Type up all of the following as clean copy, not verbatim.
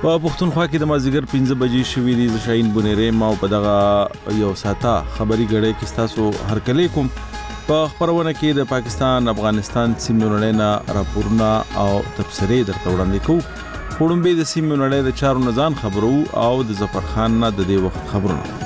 په پښتونخوا کې د مازیګر 15 بجې شوې دي. شاهین بنيري ما په دغه یو ساته خبري غړې کې تاسو هرکلی کوم. په خبرونه کې د پاکستان افغانستان سیمې نړۍ راپورونه او تفسیرې درته وړاندې کوو. وړاندې د سیمې نړۍ د چارو نزان خبرو او د ظفر خان نه د دې وخت خبرونه.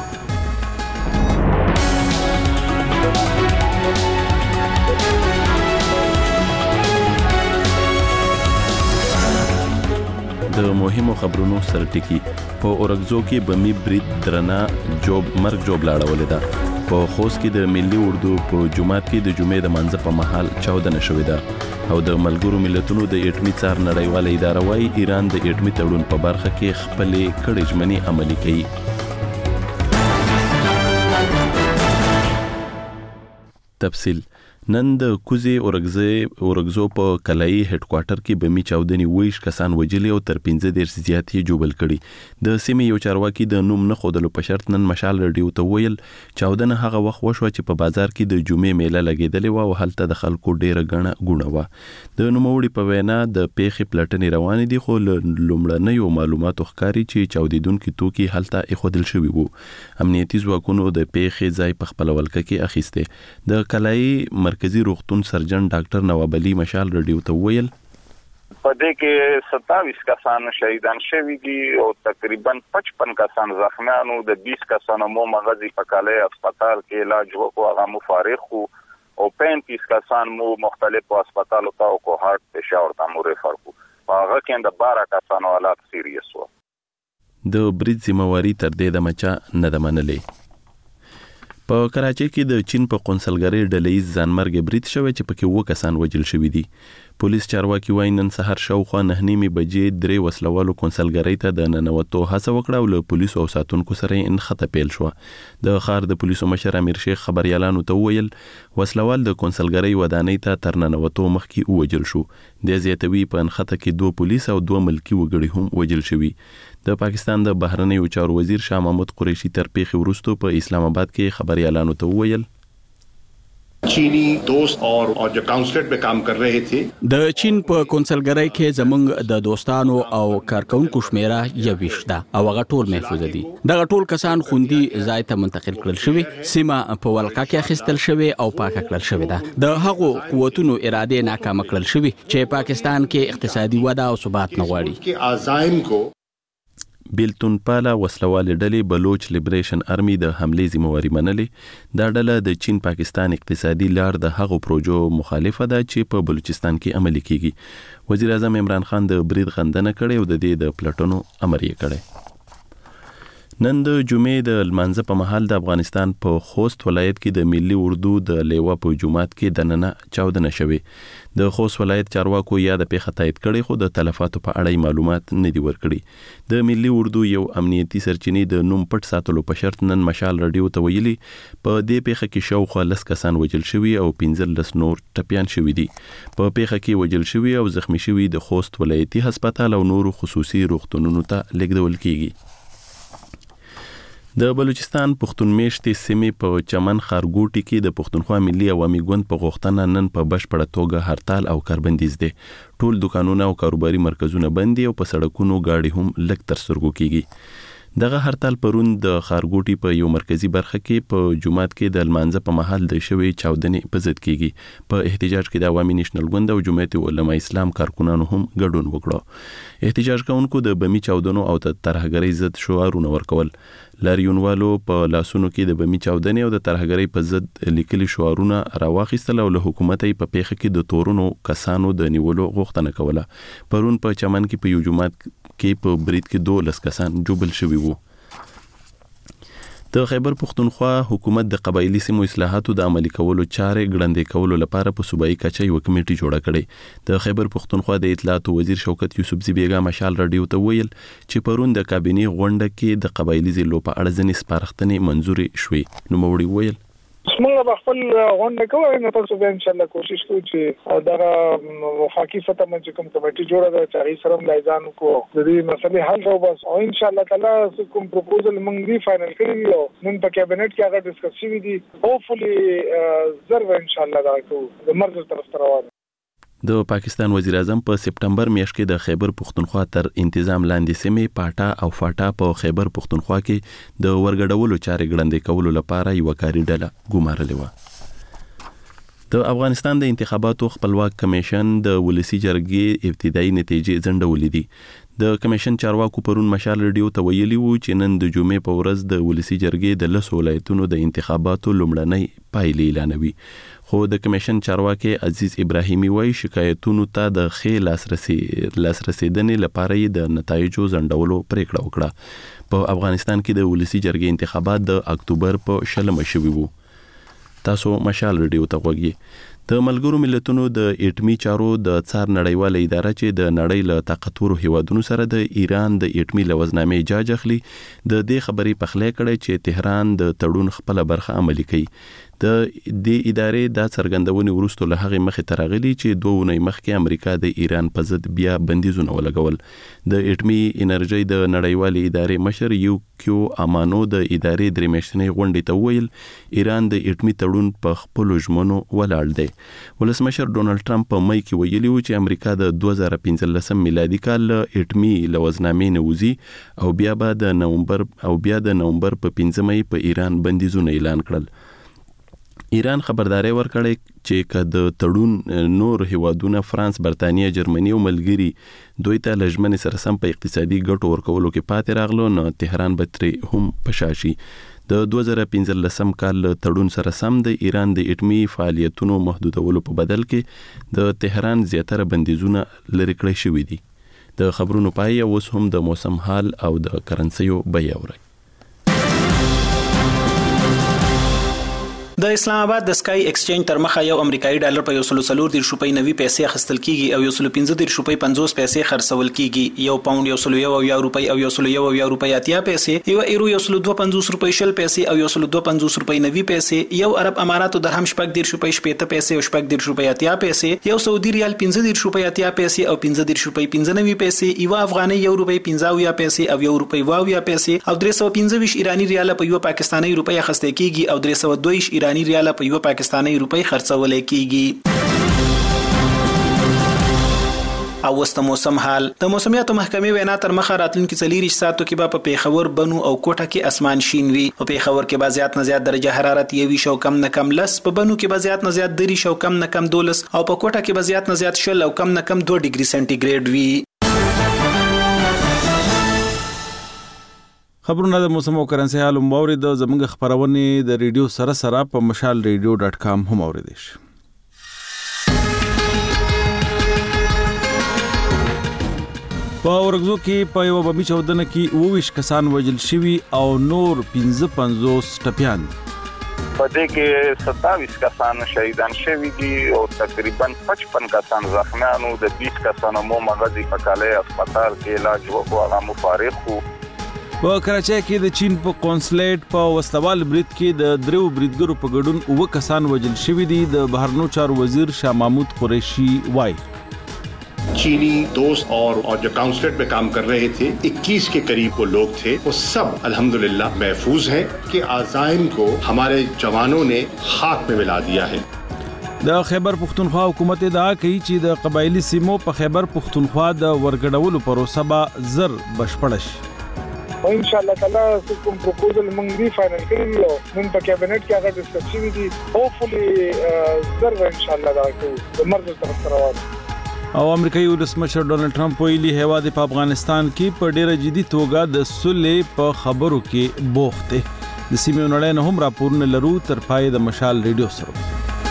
د مهمو خبرونو سرټکی په اورګزو کې بمی برید درنا مرګ جوب لاړولې ده. په خوست کې د ملي اردو په جمعات کې د جمعې د منځ په محل چاودنه شوې ده او د ملګرو ملتونو د اټمی څار نړیواله اداره وايي ایران د اټمی تړون په برخه کې خپل کړي ژمنې عملي کوي. تفصیل نن د کوزي اورګزو په کلای هډ کوارټر کې بمی چاودنی ویش کسان وجلی او تر 15 زیاتې جوبل کړي. د سیمې یو چارواکي د نوم نه خودلو په شرط نن مشال رادیو ته ویل چاودنه هغه وخت وشو چې په بازار کې د جمعې میله لګیدلې و او هلته د خلکو ډیره غونه و. د نوموړي په وینا د پیخي پلټنې روان دي خو لومړنیو معلوماتو ښکاري چې چاودیدونکو توکي هلته اخودل شوی وو. امنیتي ځواکونو د پیخي ځای په خپل ولکه کې اخیسته. د کلای مرکزی روغتون سرجن ډاکټر نواب علي مشال رادیو ته ویل په دې کې 27 کسان شهیدان شوي دي او تقریبا 55 کسان زخمیانو د 20 کسانو مو مغزي په کالای هسپتال کې علاج وکړو هغه مفارق او 35 کسان مو مختلفو هسپتالو ته او هارت پېشاور ته مو ریفر کړو هغه کې د 12 کسانو حالات سیریس وو. د برید ذمہواری تر دې د مچا نه د منلې. په کراچۍ کې د چین په قونسلګرۍ ډلهیز ځانمرګ برید شوی چې پکې 2 کسان وژل شوي دي. پولیس چارواکي وايي نن سحر شاوخوا 9:30 بجې 3 وسلوالو قونسلګرۍ ته د ننوتو هڅه وکړه او له پولیسو او ساتونکو سره یې انخته پیل شو. د ښار د پولیسو مشر امیر شیخ خبريالانو ته ویل وسلوال د قونسلګرۍ ودانۍ ته تر ننوتو مخکې وژل شو. د زیاتوي په انخته کې 2 پولیس او 2 ملکی وګړي هم وژل شوي. د پاکستان د بهرنیو چارو وزیر شاه محمود قریشي تر پیښې وروسته په اسلام آباد کې خبريالانو ته ویل چینی دوست اور جو کونسلټ په کام کر رہے تھے د چین په کونسلګرۍ کې زمونږ د دوستانو او کارکونکو شمیره 21 ده او هغه ټول محفوظ دي. دغه ټول کسان خوندي ځای ته منتقل کړل شوی سیمه په ولکه کې اخیستل شوی او پاک کړل شوی ده. د هغو قوتونو اراده ناکام کړل شوی چې پاکستان کې اقتصادي وده او ثبات نه غواړي. کې عزایم کو بیلتون پالا وسلوال ډلې بلوچ لیبریشن آرمي د حملې ذمہواری منلې. دا ډله د چین پاکستان اقتصادي لار د هغو پروژو مخالفه ده چې په بلوچستان کې عملي کیږي. وزیر اعظم عمران خان د برید غندنه کړې او د دې د پلټنو امر یې کړی. نن د جمعې د لمانځه په محل د افغانستان په خوست ولایت کې د ملي اردو د لیوا په جمعات کې د نننه چاودنه شوې. د خوست ولایت چارواکو یا د پیښه تایید کړي خو د تلفاتو په اړه معلومات نه دی ورکړي. د ملي اردو یو امنیتي سرچینې د نوم پټ ساتلو په شرط نن مشال رادیو ته ویلي په دې پیښه کې شاوخوا 10 کسان وژل شوي او 15 نور ټپيان شوي دي. په پیښه کې وژل شوي او زخمی شوي د خوست ولایتي هسپتال او نورو خصوصي روغتونونو ته لیږدول کیږي. د بلوچستان پښتون میشتې سیمې په چمن خارګوټي کې د پښتونخوا ملي عوامي ګوند په غوښتنه نن په بشپړه توګه هړتال او کاربندیز دي. ټول دکانونه او کاروباري مرکزونه بند دي او په سړکونو گاډي هم لږ تر سترګو کیږي. دغه هړتال پرون د خارګوټي په یو مرکزی برخه کې په جمعات کې د لمانځه په محل د شوی چاودنې په ضد کیږي. په احتجاج کې د عوامي نېشنل ګوند او جمعیت علماء اسلام کارکونانو هم ګډون وکړو. احتجاج کوونکو د بمی چاودنو او د ترهګرۍ ضد شعارونه ورکول. لاریونوالو په لاسونو کې د بمی چاودنې او د ترهګرۍ په ضد لیکلي شعارونه راواخیستل او له حکومت په پیښه کې د تورونو کسانو د نیولو غوښتنه کوله. پرون په چمن کې په یو جمعات کې په برید کې 12 کسان جوبل شوي وو. د خیبر پښتونخوا حکومت د قبایلی سیمو اصلاحاتو د عملي کولو چارې ګړندې کولو لپاره په صوبایي کچه یو کمیټه جوړه کړې. د خیبر پښتونخوا د اطلاعات وزیر شوکت یوسف زیبیګا مشال رادیو ته ویل چې پرون د کابینې غونډه کې د قبایلی ضلعو په اړه ځینې سپارښتنې منزوري شوې. نو موړي ویل موږ خپل غونډه کوو نو تاسو به ان شاء الله کوشش کوو چې دا وفاقي سطح باندې کوم کمیټه جوړه ده چې سره ملایزان کو د دې مسلې حل او بس او ان شاء الله تعالی کوم پروپوزل موږ دی فائنل کړی او نن په کابینټ کې هغه ډیسکس شوی دی. هوپفلی زر ان شاء الله دا کو د مرکز طرف روان. د پاکستان وزیر اعظم په سپټمبر میاشت کې د خیبر پختونخوا تر انتظام لاندې سیمې پاټا او فاټا په خیبر پختونخوا کې د ورګډولو چارې ګړندې کولو لپاره یو کاري ډله ګمارلې و. د افغانستان د انتخاباتو خپلواک کمیشن د ولسی جرګې ابتدایي نتیجې ځنډولې دي. د کمیشن چارواکو پرون مشال رادیو ته ویلي وو چې نن د جمعې په ورځ د ولسی جرګې د 10 ولایتونو د انتخاباتو لومړنۍ پایلې اعلانوي. خو د کمیشن چارواکي عزیز ابراهیمي وایي شکایتونو ته د ښه لاسرسیدنې لپاره د نتایجو ځنډولو پریکړه وکړه. په افغانستان کې د ولسی جرګې انتخابات د اکتوبر په 20 شوي وو. تاسو مشال رادیو ته غوږی. د ملګرو ملتونو د اټمی چارو د څار نړیواله اداره چې د نړۍ له طاقتورو هیوادونو سره د ایران د اټمی لوزنامې جاج اخلي د دې خبرې پخلی کړي چې تهران د تړون خپل برخه عملي کوي. د دې ادارې د څرګندونې وروسته له هغه مخې ترغلي چې 2 ونې مخکې امریکا د ایران په ضد بیا بندیزونه ولګول. د اټمی انرژي د نړیوالې ادارې مشر یو کیو امانو د ادارې درې میاشتنۍ غونډې ته ویل ایران د اټمی تړون په خپل ژمنو ولاړ دی. ولسمشر ډونالد ټرمپ په مئی کې ویلي و چې امریکا د 2015 میلادي کال اټمی لوزنامې نوځي او بیا د نومبر په 15 مئی په ایران بندیزونه اعلان کړل. ایران خبرداري ورکړې چې کله تړون نور هیوادونه فرانس، برتانیې، جرمني او ملګری دوی ته لجمن سره سم په اقتصادي ګټو ورکولو کې پاتې راغلو نو تهران به ترې هم پشاشي. د 2015 کال تړون سره سم د ایران د اټمی فعالیتونو محدودولو په بدل کې د تهران زیاتره بندیزونه لرې کړی شوي دي. د خبرونو پای اوس هم د موسم حال او د کرنسیو بیه اوري. د اسلام آباد د سکای ایکسچینج تر مخه یو امریکایي ډالر په 140 روپۍ 90 پیسې خستل کیږي او 115 روپۍ 50 پیسې خرڅول کیږي. یو پاوند 101 روپۍ او 101 روپۍ 80 پیسې، یو ایرو 152 روپۍ 60 پیسې او 152 روپۍ 90 پیسې، یو عرب اماراتو درهم 14 روپۍ 70 پیسې او 14 روپۍ 80 پیسې، یو سعودي ریال 15 روپۍ 80 پیسې او 15 روپۍ 95 پیسې، یو افغاني 1 روپۍ 50 پیسې او 1 روپۍ 20 پیسې او 325 ایرانی ریال په یو پاکستاني روپۍ خسته کیږي او 322 ایرانی ریال په یو پاکستاني روپۍ خرڅول کیږي. او وست موسم حال د موسمیاتو محکمې وینا تر مخه راتلونکي 4 ساعتو کې به په پیښور، بنو او کوټه کې اسمان شین وي. په پیښور کې به زیات نه زیات درجه حرارت 20 او کم نه کم 10، په بنو کې به زیات نه زیات 30 او کم نه کم 12 او په کوټه کې به زیات نه زیات 20 او کم نه کم 2 ډیګري سنټیګریډ وي. خبرونه د موسم او کرنسي حال مورید زموږ خبرونه د ریډیو سره په mashalradio.com هم اوریدئ شئ. په ورغزو کې په یو بمی چودنه کې 22 کسان وژل شوي او نور 55 ټپیان. په دې کې 27 کسان شهیدان شوي دي او تقریبا 55 کسان زخمیان او د 20 کسانو مو مغزي په کاله هسپتال کې علاج وکړو هغه مفارق وو. په کراچۍ کې د چین په قونسلیټ په وسلوال برید کې د 3 بریدګرو په ګډون 9 کسان وژل شوي دي. د بهرنیو چارو وزیر شاه محمود قریشي وایي चीनी दोस्त और जो काउंसलेट में काम कर रहे थे 21 के करीब वो लोग थे, वो सब अल्हम्दुलिल्लाह महफूज हैं कि आज़ाइम को हमारे जवानों ने खाक में मिला दिया है. د خیبر پختونخوا حکومت ادعا کوي چې د قبایلی سیمو په خیبر پختونخوا د ورګډولو پروسه به زر بشپړ شي. ان شاء الله تعالی کوم پروپوزل موږ دی فائنل کړی او نن په کابینټ کې هغه ډسکس شوی دی. هوپفلی زر ان شاء الله دا د مرز طرف روان. او امریکایي ولسمشر ډونالد ټرمپ ویلي هیواد په افغانستان کې په ډیره جدي توګه د صلح په خبرو کې بوخت دی. د سیمې نړۍ نه هم راپورونه لرو. تر پای د مشال ریډیو سره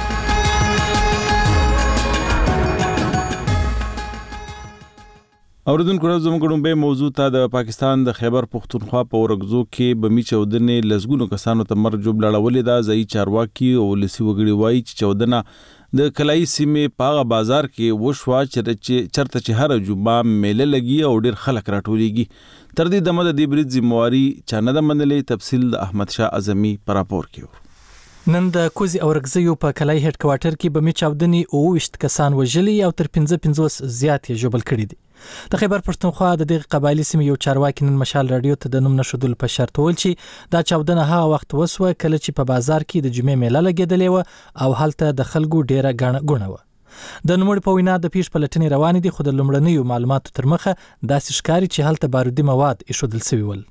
اوریدونکو زموږ به موضوع ته د پاکستان د خیبر پختونخوا په ورغزو کې بمی چودنې لزګونو کسانو ته مرګ جوړ لړولې دا ځای چارواکي او ولسی وګړي وایي چې چودنه د کلای سیمې په بازار کې وشوا چرته چې هر جمعه میله لګي او ډیر خلک راټولېږي. تر دې دمه د دې برید ذمہواری چانه د منلې. تفصیل د احمد شاه اعظمي پر راپور کې. نن د کوزي اورګزیو په کلای هډ کوارټر کې بمی چاودنې 29 کسان وژلي او تر 55 زیات یې ژوبل کړي دي. د خیبر پښتونخوا د دغه قبایلی سیمې یو چارواکي نن مشال رادیو ته د نوم نشودل په شرط ویل چې دا چاودنه هغه وخت وسوه کله چې په بازار کې د جمعې میله لګیدلې و او هلته د خلکو ډیره غاڼه غونه و. د نوموړي په وینا د پیښ پلټنې روانې دي، خو د لومړنیو معلوماتو تر مخه داسې ښکاري چې هلته بارودي مواد ایښودل شوي ول.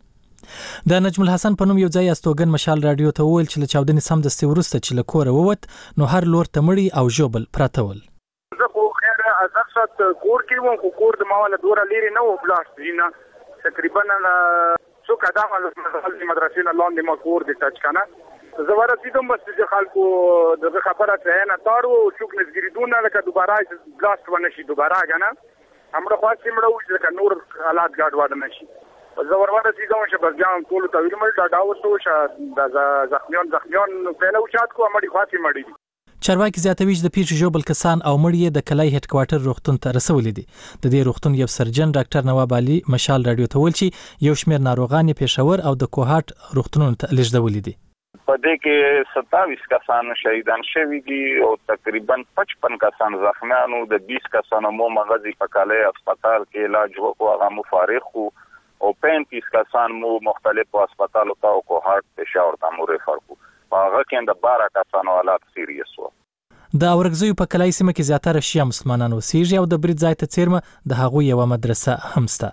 د نجم الحسن په نوم یو ځای استوګن مشال رادیو ته وویل چې له چاودنې سمدستي وروسته چې له کوره ووت نو هر لور ته مړي او ژوبل پراته ول. زه خو خیر ازرشت کور کې وم، خو کور د ماوله دوره لري نه و بلاست دینه تقریبا څو قدمه د مدرسې نه لاندې ما کور دې ټچ کنه. زه ورسېدم بس چې خلکو دغه خبره ته نه تاړو څوک نزګریدونه لکه دوباره بلاست ونشي دوباره کنه همړه خاصې مړو چې نور حالات ګډ وډ نشي. زه ورسېدم چې بس ځان ټول ته ویل مړ دا اوسو چې د زخمیان پهله اوچات کو امړي خاصې مړي. چارواکي زیاتوي چې د پیښې ژوبل کسان او مړي د کلای هډ کوارټر روغتون ته رسولي دي. د دې روغتون یو سرجن ډاکټر نواب علي مشال رادیو ته ویل چې یو شمېر ناروغان پېښور او د کوهاټ روغتونونو ته لیږدولي دي. په دې کې 27 کسان شهیدان شوي دي او تقریبا 55 کسان زخمیان او د 20 کسانو مو مغزي په کلای هسپتال کې علاج وکړو، هغه مفارق او 35 کسان مو مختلفو هسپتالو ته او کوهاټ پېښور ته مو ریفر کړو. هغه کې د 12 کسانو حالات سیریس وو. د اورګزیو په کلای سیمه کې زیاتره شیعه مسلمانان اوسېږي او د برید ځای ته څیرمه د هغوی یوه مدرسه هم شته.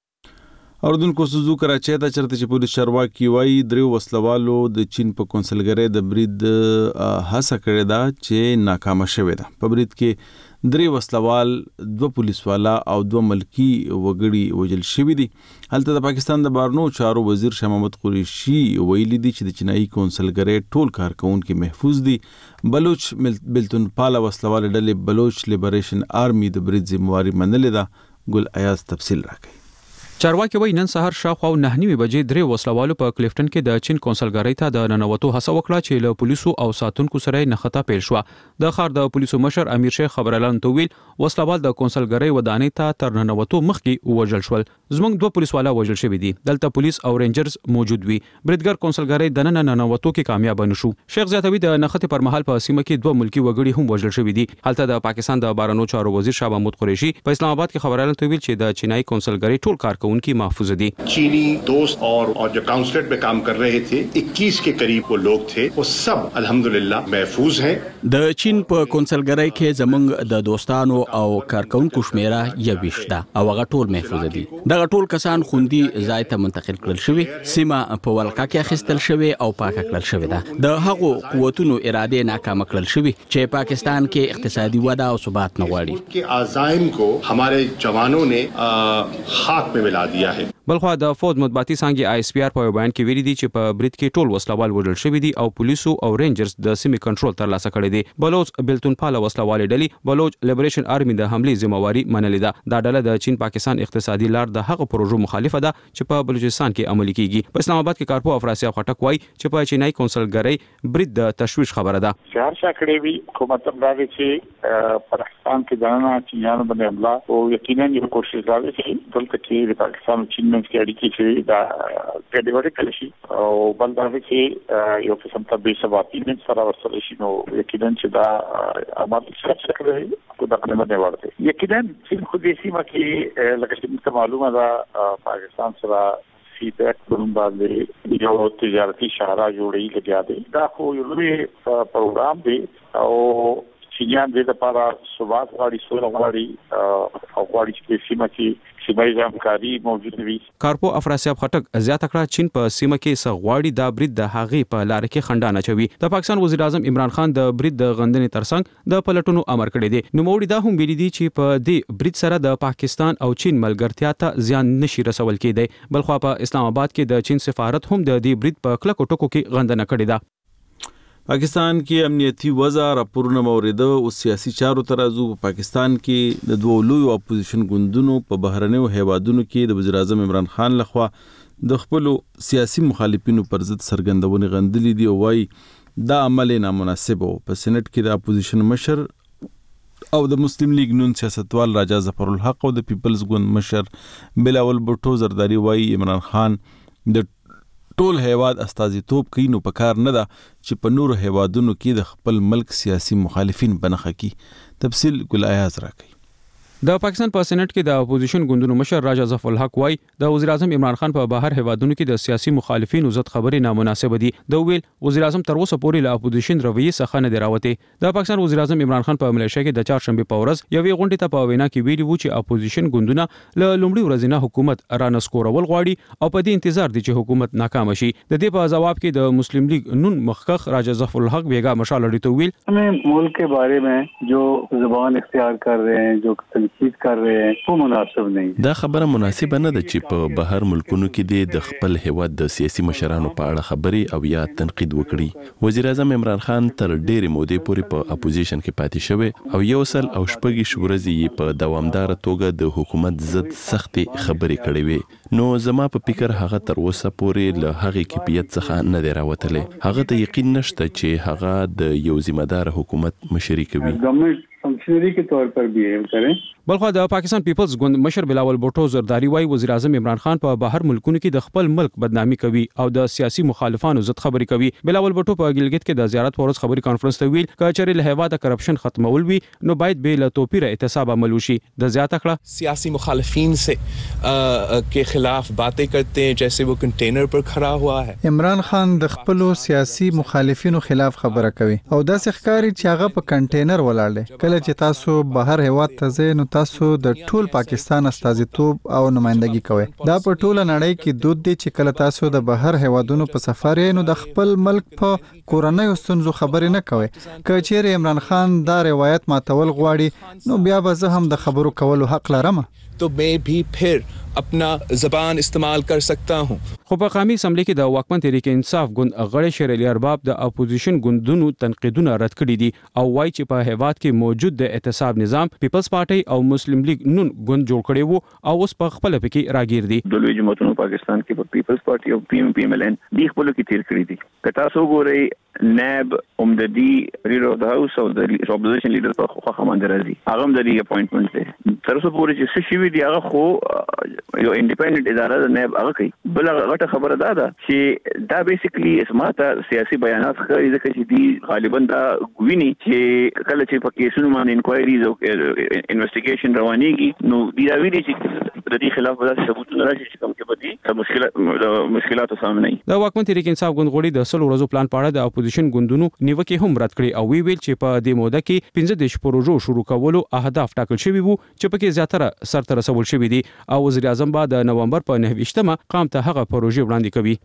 اوردونکو سوزو کراچۍ ته چرته چې پولیس چارواکي وایي دریو وسلوالو د چین په کونسلګرۍ د برید هڅه کړې ده چې ناکامه شوې ده. په برید کې 3 وسلوال، 2 پولیسوالا او 2 ملکی وګړي وژل شوي دي. هلته د پاکستان د بهرنیو چارو وزیر شاه محمود قریشي ویلي دي چې د چینایي کونسلګرۍ ټول کارکونکي محفوظ دي. بلوچ بلتون پاله وسلوال ډلې بلوچ لیبریشن آرمي د برید ذمہواری منلې ده. ګل ایاز تفصیل راکړي. چارواکي وایي نن سهار شاوخوا 9:30 بجې 3 وسلوالو په کلیفټن کې د چین کونسلګرۍ ته د ننوتو هڅه وکړه چې له پولیسو او ساتونکو سره نښته پیل شو. د ښار د پولیسو مشر امیر شیخ خبرالان ته ویل وسلوال د کونسلګرۍ ودانۍ ته تر ننوتو مخکې وژل شول. زموږ 2 پولیسوالا وژل شوي دي. دلته پولیس او رینجرز موجود وي. بریدګر کونسلګرۍ د ننوتو کې کامیاب نشو. شیخ زیاتوي د نښتې پر مهال په سیمه کې 2 ملکی وګړي هم وژل شوي دي. هلته د پاکستان د بهرنیو چارو وزیر شاه محمود قریشي په اسلام آباد کې خبرالان ته ویل چې د چینایي کونسلګرۍ ټول کارکونکي محفوظ دي. चीनी दोस्त और जो काउंसलेट में काम कर रहे थे 21 के करीब वो लोग थे, वो सब अल्हम्दुलिल्लाह महफूज हैं. د چین په کونسلګرۍ کې زمونږ د دوستانو او کارکونکو شمیره 21 ده او هغه ټول محفوظ دي. دغه ټول کسان خوندي ځای ته منتقل کړل شوي، سیمه په ولقه کې اخیستل شوي او پاکه کړل شوي ده. د هغو قوتونو اراده ناکامه کړل شوي چې پاکستان کې اقتصادي وده او ثبات نه غواړي. के आज़ाइम को हमारे जवानों ने खाक में मिला दिया है. بلخوا د فوج مطبوعاتي څانګې آی اس پی آر په بیان کې ویلي دي چې په برید کې ټول وسلوال وژل شوي دي او پولیسو او رینجرز د سیمې کنټرول ترلاسه کړی دی. بلوچ بلتون پاله وسلوالې ډلې بلوچ لیبریشن آرمي د حملې ذمہواری منلې ده. دا ډله د چین پاکستان اقتصادي لار د هغه پروژو مخالفه ده چې په بلوچستان کې عملي کیږي. په اسلام آباد کې کارپو افراسیاب خټک وایي چې په چینایي کونسلګرۍ برید د تشویش خبره ده. شهر شکړې وی حکومت باندې چې پاکستان کې ځانونه چینانو باندې حمله او یقینا یو کوشش راوړي چې دلته کې د پاکستان چین منځ کې اړیکې چې دا ګډوډي کړي شي او بل دا چې یو قسم ته به ثباتي من سره ورسره شي نو یقینا چې دا عمل څه کو دا نه باندې ورته یقینا چې خو دې سیمه کې لکه چې معلومه ده پاکستان سره فیډبیک باندې یو تجارتي شاهراہ جوړی لګیا دی. دا خو یو لوی پروګرام دی او چینیان دې لپاره ثبات غواړي، سوله غواړي او غواړي چې سیمه کې سیمایي همکاري موجود وي. کارپو افراسیاب خټک زیاته کړه چین په سیمه کې سغواړي دا برید د هغې په لار کې خنډانه چوي. د پاکستان وزیر اعظم عمران خان د برید د غندنې ترڅنګ د پلټونو امر کړی دی. نوموړي دا هم ویلي دي چې په دې برید سره د پاکستان او چین ملګرتیا ته زیان نشي رسول کېدی. بلخوا په اسلام آباد کې د چین سفارت هم د دې برید په کلکو ټکو کې غندنه کړې ده. پاکستان کې امنیتي وضع راپورونه موریده او سیاسي چارو ترازو. په پاکستان کې د 2 لوی اپوزیشن ګوندونو په بهرنیو هیوادونو کې د وزیر اعظم عمران خان لخوا د خپل سیاسي مخالفینو پر ضد سرګندونې غندلې دي او وايي دا عمل نامناسب او په سېنات کې د اپوزیشن مشر او د مسلم لیگ نون سیاستوال راجا ظفر الحق او د پیپلز ګوند مشر بلاول بوټو زرداری وايي عمران خان د ټول هیواد استازیتوب کوي نو پکار نه ده چې په نورو هیوادونو کې د خپل ملک سیاسي مخالفین بنخه کی. تفصیل ګل ایاز راکړي. د پاکستان په سېنات کې د اپوزیشن ګوندونو مشر راجا ظفر الحق وای د وزیر اعظم عمران خان په بهر هیوادونو کې د سیاسي مخالفینو عزت خبرې نامناسبه دي. د ویل وزیر اعظم تر اوسه پورې له اپوزیشن رویه څخه نه دی راوته. د پاکستان وزیر اعظم عمران خان په ملیشیا کې د چهارشنبه په ورځ یوې غونډې ته په وینا کې ویلي وو چې اپوزیشن ګوندونه له لومړي ورځې نه حکومت رانسکورول غواړي او په دې انتظار دي چې حکومت ناکام شي. د دې په جواب کې د مسلم لیگ نون مخکخ راجا ظفر الحق بیگا مشال لړی ته ویل हमें मुल्क के बारे में जो जुबान इख्तियार कर रहे हैं जो तनकीद कर रहे हैं वो मुनासिब नहीं. دا खबره مناسبه نه ده چې په بهر ملکونو کې د خپل هیواد د سیاسي مشرانو په اړه خبرې او یا تنقید وکړي. وزیر اعظم عمران خان تر ډېرې مودې پورې په اپوزیشن کې پاتې شوی او یو سل او شپږ ورځې په دوامدار توګه د حکومت ضد سختې خبرې کړې وي. نو زما په فکر هغه تر اوسه پورې له هغې کیفیت څخه نه دی راوتلی. هغه ته یقین نشته چې هغه د یو ذمہ دار حکومت مشري کوي. फंक्शनरी के तौर पर बिहेव करें. بلخو د پاکستان پیپلز ګوند مشر بلاول بوټو زرداری وای وزیر اعظم عمران خان په بهر ملکونو کې د خپل ملک بدنامي کوي او د سیاسي مخالفانو ضد خبرې کوي. بلاول بوټو په ګلګت کې د زیارت پورز خبري کانفرنس ته ویل کچېرې له هوا د کرپشن ختمول وي نو باید به له توپیر احتساب عمل وشي. د زیاته کړه سیاسي مخالفین سے کے خلاف باتیں کرتے ہیں جیسے وہ کنټینر پر کھڑا ہوا ہے. عمران خان د خپل سیاسي مخالفینو خلاف خبره کوي او د ښکاری چې هغه په کنټینر ولاړ دی. کله چې تاسو بهر هیواد ته ځئ نو تاسو د ټول پاکستان استازیتوب او نمائندګي کوي. دا په ټوله نړۍ کې دود دی چې کله تاسو د بهر هیوادونو په سفر یې نو د خپل ملک په کورنۍ ستونزو خبرې نه کوي. که چیرې عمران خان دا روایت ماتول غواړي نو بیا به زه هم د خبرو کولو حق لرم. तो मैं भी फिर अपना زبان استعمال कर सकता हूं. خو په قومي اسمبلی کې د واکمن تحریک انصاف ګوند غړي شیر علي ارباب د اپوزیشن ګوندونو تنقیدونه رد کړي دي او وایي چې په هیواد کې موجود د احتساب نظام پیپلز پارټي او مسلم لیگ نون ګوند جوړ کړي وو او اوس په خپل کې راګیر دي. د لوی جماعتونو پاکستان کې په پیپلز پارټي او پی ایم ایل ان د خپل کې تیر کړی دي. کتا سو ګوري نائب عمددي لیډر اف د هاوس او د اپوزیشن لیډر په خوا خمن درازي هغه د ری اپوینټمنټ دی. تر اوسه پورې چې شي وی دی هغه خو یو انډیپندنت اداره د نائب هغه کوي. بل غټه خبره ده چې دا بیسیکلی اسماته سیاسي بیانات کوي ځکه چې دی غالبا دا ویني چې کله چې په کیسونو باندې انکوایریز او انویسټیګیشن روانيږي نو دی دا ویني چې د دې خلاف به ثبوتونه راشي چې کوم کې بدی مشکلات سامنے نه. د واکمن تحریک انصاف ګوند غړي د 100 ورځو پلان په اړه د اپوزیشن ګوندونو نیوکه هم رد کړي او ویل چې په دې موده کې 15 پروژو شروع کولو اهداف ټاکل شوي وو چې پکې زیاتره سرته رسول شوي دي او وزیر اعظم بعد د نومبر په 9 قام ته هغه پروژې وړاندې کوي.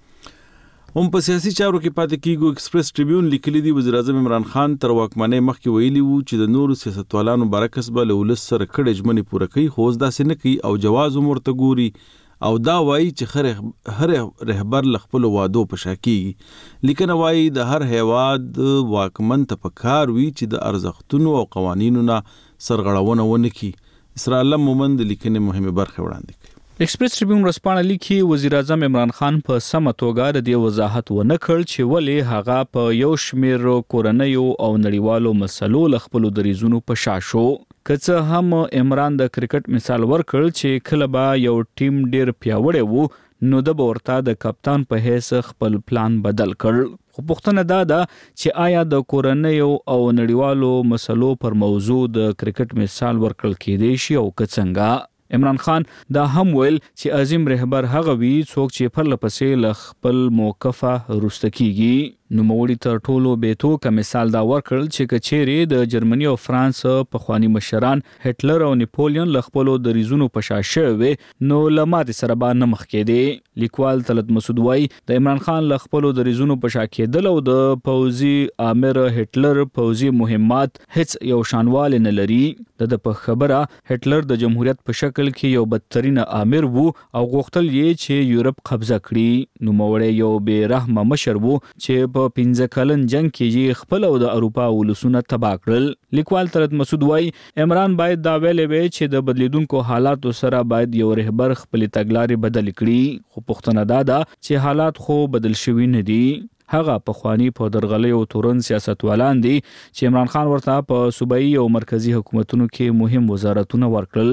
هم په سیاسي چارو کې پاتې کیږي. ایکسپریس ټریبیون لیکلي دی وزیر اعظم عمران خان تر واکمنۍ مخکې ویلي وو چې د نورو سیاستوالانو برعکس به له ولس سره کړه ژمنې پوره کوي خو داسې نه کوي او جواز ورته ګوري او دا وایي چې هر رهبر خپل وعدو په شا کیږي. لیکنه وایي د هر هیواد واکمن ته پکار وي چې د ارزښتونو او قوانینو نه سرغړونه ونه کړي. اسرائیل مومند لیکنه مهمه برخه وړاندې کوي. ایکسپریس ټریبیون رسپانه لیکي وزیر اعظم عمران خان په سمه توګه د دې وضاحت ونه کړ چې ولې هغه په یو شمیر کورنیو او نړیوالو مسلو ل خپل دریزونو په شا شو. که هم عمران د کرکټ مثال ورکړ چې کله به یو ټیم ډیر پیاوړی وو نو د ورته د کپتان په حیث خپل پلان بدل کړ. خو پوښتنه ده چې آیا د کورنیو او نړیوالو مسلو پر موضوع د کرکټ مثال ورکړل کېدی شي او که څنګه. عمران خان دا هم ویل چې عظیم رهبر هغه وی څوک چې پر لپسې ل خپل موقفه روسته کیږي. نو موړي تر ټولو بیتو کا مثال دا ورکړل چې کچېری د جرمني او فرانس په خواني مشران هټلر او نپولیون ل خپل د ریزونو په شاشه وي نو لمات سره با نه مخ کېدی. لیکوال طلعت مسعود وای د عمران خان ل خپل د ریزونو په شا کېدل او د پوزي امر هټلر پوزي مهمات هیڅ یو شانوال نه لري. د په خبره هټلر د جمهوریت په شکل کې یو بدترین امر وو او غوښتل یې چې یورپ قبضه کړي. نو موړی یو بے رحمه مشر وو چې په 15 کلن جنگ کې خپل او د اروپا ولسونه تباہ کړل. لیکوال طلعت مسعود وای عمران باید دا ویلې وي چې د بدلیدونکو حالاتو سره باید یو رهبر خپل تګلارې بدل کړي. خو پوښتنه ده چې حالات خو بدل شوي نه دي. هغه په خواني په درغلي او تورن سیاستوالان دي چې عمران خان ورته په صوبایي او مرکزی حکومتونو کې مهم وزارتونه ورکړل.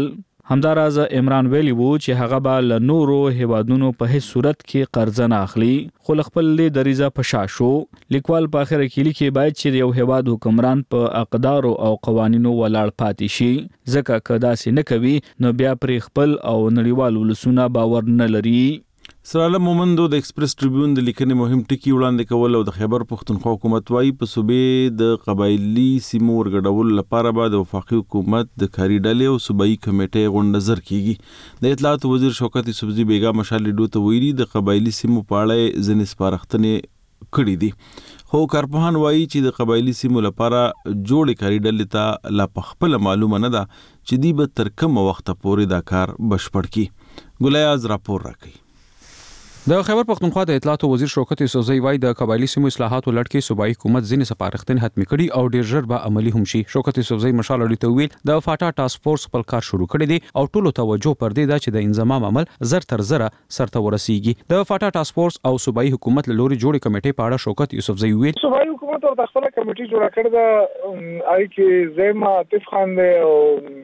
همداراز عمران ویلی وو چې هغه به له نورو هیوادونو په هیڅ صورت کې قرض نه اخلي خو خپل دریزه په شا شو. لیکوال په اخر کې لیکي باید چې یو هیواد حکمران په اقدار او قوانینو ولاړ پاتې شي ځکه که داسې نه کوي نو بیا پر خپل او نړیوال ولسونه باور نه لري. سرعالم مومندو د ایکسپریس ټریبیون د لیکنې مهم ټکی وړاندې کول او د خیبر پختونخوا حکومت وايي په صوبې د قبایلی سیمو ورګډول لپاره به د وفاقي حکومت د کاري ډلې او صوبایي کمیټې غونډه نظر کیږي. د اطلاعات وزیر شوکت یوسفزي بیگا مشال ډو ته ویلي د قبایلی سیمو په اړه ځینې سپارښتنې کړې دي خو کارپوهان وايي چې د قبایلی سیمو لپاره جوړې کاري ډلې ته لا پخپل معلومه نه ده چې دی به تر کومه وخت پورې دا کار بشپړ کړي. ګلیاز راپور راکړي. د خیبر پختونخوا د اطلاعات وزیر شوکت یوسفزي وايي د قبایلی سیمو اصلاحاتو لړ کې صوبایي حکومت ځینې سپارښتنې حتمي کړي او ډیر ژر به عملی هم شي. شوکت یوسفزي مشال اړیته ویل د فاټا ټاسک فورس خپل کار شروع کړی دی او ټولو توجه پر دې ده چې د انضمام عمل زر تر زر سرته ورسیږي. د فاټا ټاسک فورس او صوبایي حکومت له لوري جوړې کمیټې په اړه شوکت یوسفزي ویل صوبایي حکومت او د خپل کمیټې جوړه کړې ده آی کې زما عاطف خان دی او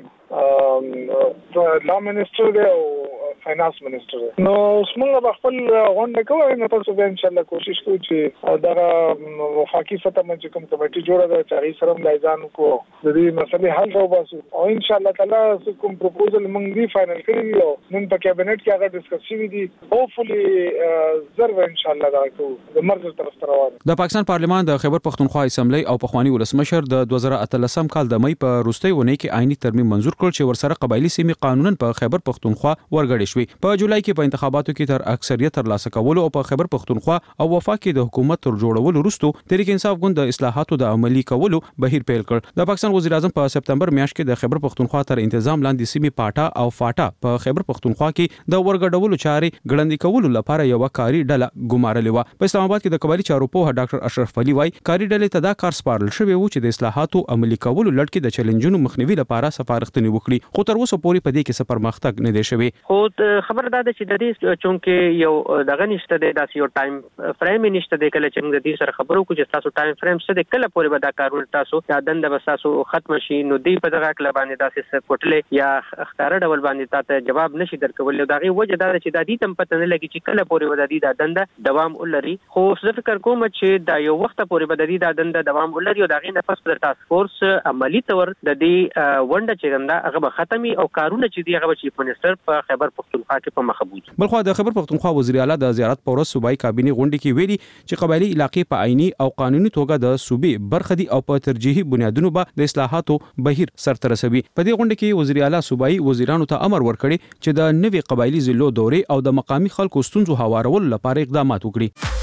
لا منسٹر دی او فاینانس منسٹر دی. نو څنګه خپل غونډه کوي نو تاسو به ان شاء الله کوشش کوو چې دا وفاقي سطح باندې کوم کمیټې جوړه ده چې هغه سره ملایزان کو د دې مسلې حل وباسو او ان شاء الله تعالی کوم پروپوزل موږ دی فائنل کړی او نن په کابینټ کې هغه ډیسکس شوی دی. هوپفلی زر ان شاء الله دا کو د مرکز طرف ته روان. د پاکستان پارلیمان د خیبر پختونخوا اسمبلی او پخوانی ولسمشر د 2013 کال د مئی په وروستۍ ونې کې آئینی ترمیم منزور کړ چې ورسره قبایلی سیمې قانونا په خیبر پختونخوا ورګړې شوې. په جولای کې په انتخاباتو کې تر اکثریت ترلاسه کول او په خیبر پختونخوا او وفاق کې د حکومت تر جوړولو وروسته تحریک انصاف ګوند د اصلاحاتو د عملی کولو بهیر پیل کړ. د پاکستان وزیر اعظم په سپتمبر میاشت کې د خیبر پختونخوا تر تنظیم لاندې سیمې پاټا او فاټا په خیبر پختونخوا کې د ورګډولو چارې ګړندې کولو لپاره یو کاری ډله ګمارلې و. په اسلام آباد کې د قبایلی چارو په ډاکټر اشرف علي وايي کاری ډلې ته دا کار سپارل شوی و چې د اصلاحاتو عملی کولو لړ کې د چیلنجونو مخنیوي لپاره سفارښتنې وکړي خو تر اوسه پورې په دې کې څه پرمختګ نه دی شوی. خو خبر ده چې د دې چونکې یو دغه نشته د داسې یو ټایم فریم نشته د کله چې موږ دې سره خبرو کوو چې تاسو ټایم فریم څه د کله پورې به دا کارونه تاسو دا دنده به تاسو ختم شي نو دې په دغه کله باندې داسې کوټلې یا اختیار ډول باندې تاسو جواب نشي درکول. دا غي وجه دا چې د دې تم پته نه لګي چې کله پورې به د دې دنده دوام ولري. خو زه فکر کوم چې دا یو وخت پورې به د دې دنده دوام ولري او دا غي نفس پر ټاسک فورس عملی تور د دې ونده چې دا هغه به ختمي او کارونه چې دی هغه چیف منسٹر په خیبر پختونخوا کې په مخبوج. بلخو د خیبر پختونخوا وزیر اعلی د زیارت پر ورځ صوبایي کابینه غونډه کې ویلي چې قبایلی علاقې په آئینی او قانوني توګه د صوبې برخه دي او په ترجیحي بنیادونو به د اصلاحاتو بهیر سرته رسوي. په دې غونډه کې وزیر اعلی صوبایي وزیرانو ته امر ورکړي چې د نوي قبایلی ضلعو دورې او د مقامی خلکو ستونزو هوارولو لپاره اقدامات وکړي.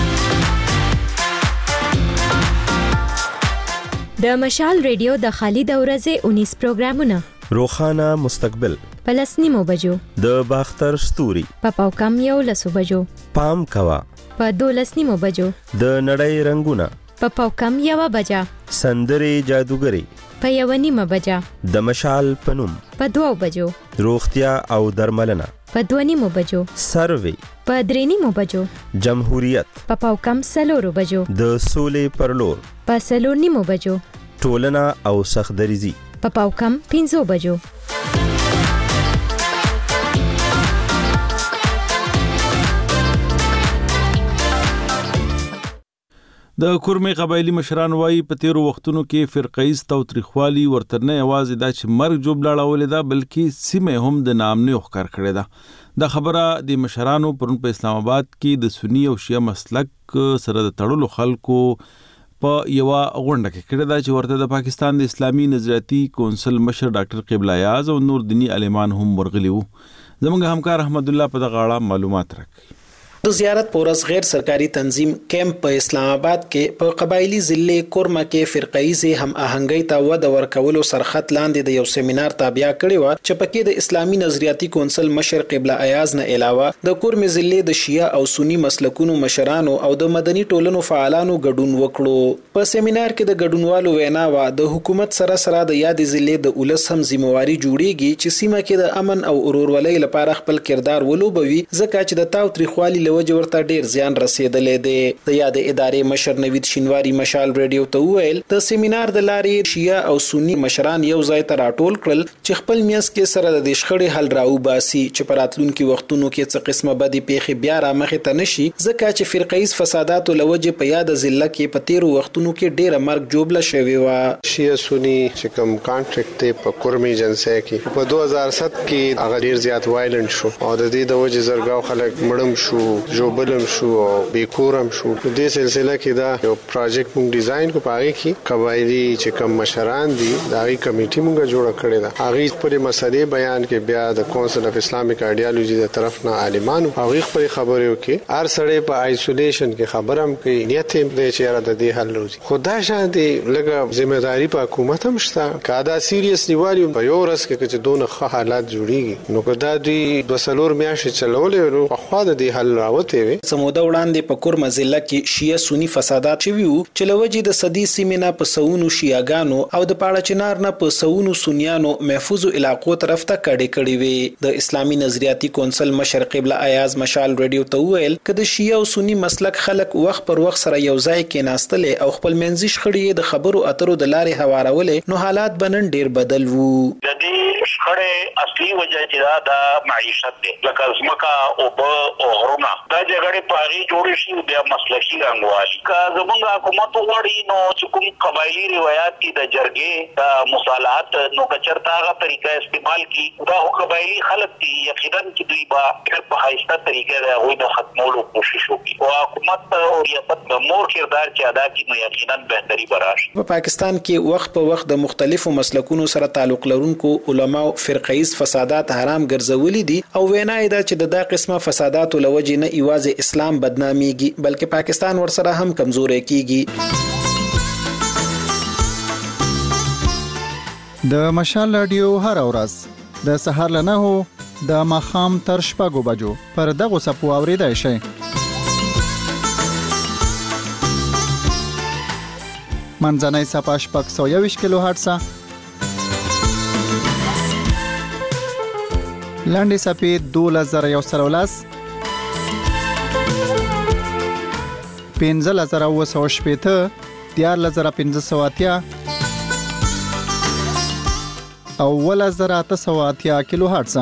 د مشال ریډیو د خالد اورزه 19 پروګرامونه روخانه مستقبل پلسنیمو بجو د باختر ستوري په پاوکم یو لسو بجو پام کوا په 12 بجو د نړۍ رنگونه په پاوکم یو بجا سندري جادوګری په 1 بجا د مشال پنوم په 2 بجو روغتیا او درملنه په 2 بجو سروي په 3 بجو جمهوریت په پاوکم سلورو بجو د سولې پرلور په 3 بجو ټولنه او سخدریزي په پاوکم 5 بجو. د کورمې قبایلی مشران وايي په تیرو وختونو کې فرقایز توتریخوالي ورترنه یوازې دا چې مرګ جوړلاړولې ده بلکې سیمه هم د نامنه ښکار کړې ده. دا خبره د مشرانو پرون په اسلام آباد کې د سنی او شیعه مسلک سره د تړلو خلکو په یو غونډه کې کړه دا چې ورته د پاکستان د اسلامي نظریاتي کونسل مشر ډاکټر قبله یاز او نور دینی عالمان هم ورغلي وو. زموږ همکار احمد الله په دغه اړه معلومات راکړي. د زیارت پورس غیر سرکاري تنظیم کیمپ په اسلام آباد کې په قبایلی ضلع کورما کې فرقایي هم آهنګي ته ود ورکولو سرخط لاندې د یو سیمینار تابع کړی و چې پکې د اسلامي نظریاتي کونسل مشر قبله ایاز نه علاوه د کورمې ضلع د شیعه او سنی مسلکونو مشرانو او د مدني ټولنو فعالانو ګډون وکړو. په سیمینار کې د ګډونوالو وینا و د حکومت سره د یاد ضلع د اولس هم ذمہواری جوړیږي چې سیمه کې د امن او ورورولۍ لپاره خپل کردار ولوبوي ځکه چې د تاوتریخوالي لوجه ورته ډیر زیان رسیدلې دی. د یاد ادارې مشر نوید شینواری مشال ریډیو ته وویل د سیمینار د لارې شیعه او سنی مشران یو ځای ته راټول کړل چې خپل میاس کې سره د شخړې حل راوباسي چې په راتلونکو وختونو کې څه قسمه بدی پیښې بیا را مخې ته نشي ځکه چې فرقیز فسادات لوجه په یاد ضلع کې په تیرو وختونو کې ډیره مرګ جوړه شوی و. شیعه سنی چې کوم کانټریکټ ته په کورمي جنسه کې په 2007 کې هغه ډیر زیات وایلنت شو او د دې د وجه زرګاو خلک مړم شو جوبلم شو او بیکورم شو. په دې سلسله کې دا یو پروجیکټ موږ ډیزاین کو پاره کې قبایلی چې کوم مشران دي دا غي کمیټي موږ جوړ کړی دا هغه پر مسلې بیان کې بیا د کونسل اف اسلامیک ایډیالوژي د طرف نه عالمانو هغه پر خبرې وکي هر سړی په آیسولیشن کې خبرم کوي نیت یې د چیرې د دې حل روزي خدای شاندي لګه ځمېداري په حکومت هم شته کادا سیریس نیوالي په یو ورځ کې چې دونه ښه حالات جوړیږي نو کدا دوی د سلور میاشتې چلولې نو په خوا د دې حل راوته وي. سموده وړاندې په کورم ضلع کې شیعه سنی فسادات شوي وو چې لوجه د صدی سیمه په سونو شیعاګانو او د پاړه چنار نه په سونو سنیانو محفوظ علاقو طرف ته کړي وي. د اسلامي نظریاتي کونسل مشر قبله ایاز مشال ریډیو ته ویل کده شیعه او سنی مسلک خلک وخت پر وخت سره یو ځای کې ناستلې او خپل منځي شخړې د خبرو اترو د لارې هوارولې نو حالات بنن ډیر بدل وو. د دې شخړې اصلي وجه چې دا معیشت دی لکه ځمکه او په غرونه دا جګړې پاري جوړې شي د مسلکي رنګوالي کا زمونږ حکومت وړي نو چې کوم قبایلی روایت دي د جرګې د مصالحات نو کچرتا هغه طریقه استعمال کی دا قبایلی خلک دي یقینا چې دوی با په خاصه طریقه دا وې د ختمولو کوشش وکړي او حکومت او ریاست د مور کردار چې ادا کړي نو یقینا بهتري براشي. په پاکستان کې وخت په وخت د مختلفو مسلکونو سره تعلق لرونکو علما او فرقیز فسادات حرام ګرځولي دي او وینا دا چې د قسمه فسادات لوجه نه ایواز اسلام بدناميږي بلکې پاکستان ورسره هم کمزورې کیږي. د مشال رادیو هر ورځ د سهار له 9 د ماخام تر 6 بجو پر دغه سپو اوریدای شي. منځنۍ صفه 621 کیلو هرتز لاندې صفه 2113 15980 14580 او 1880 کیلو هرتز.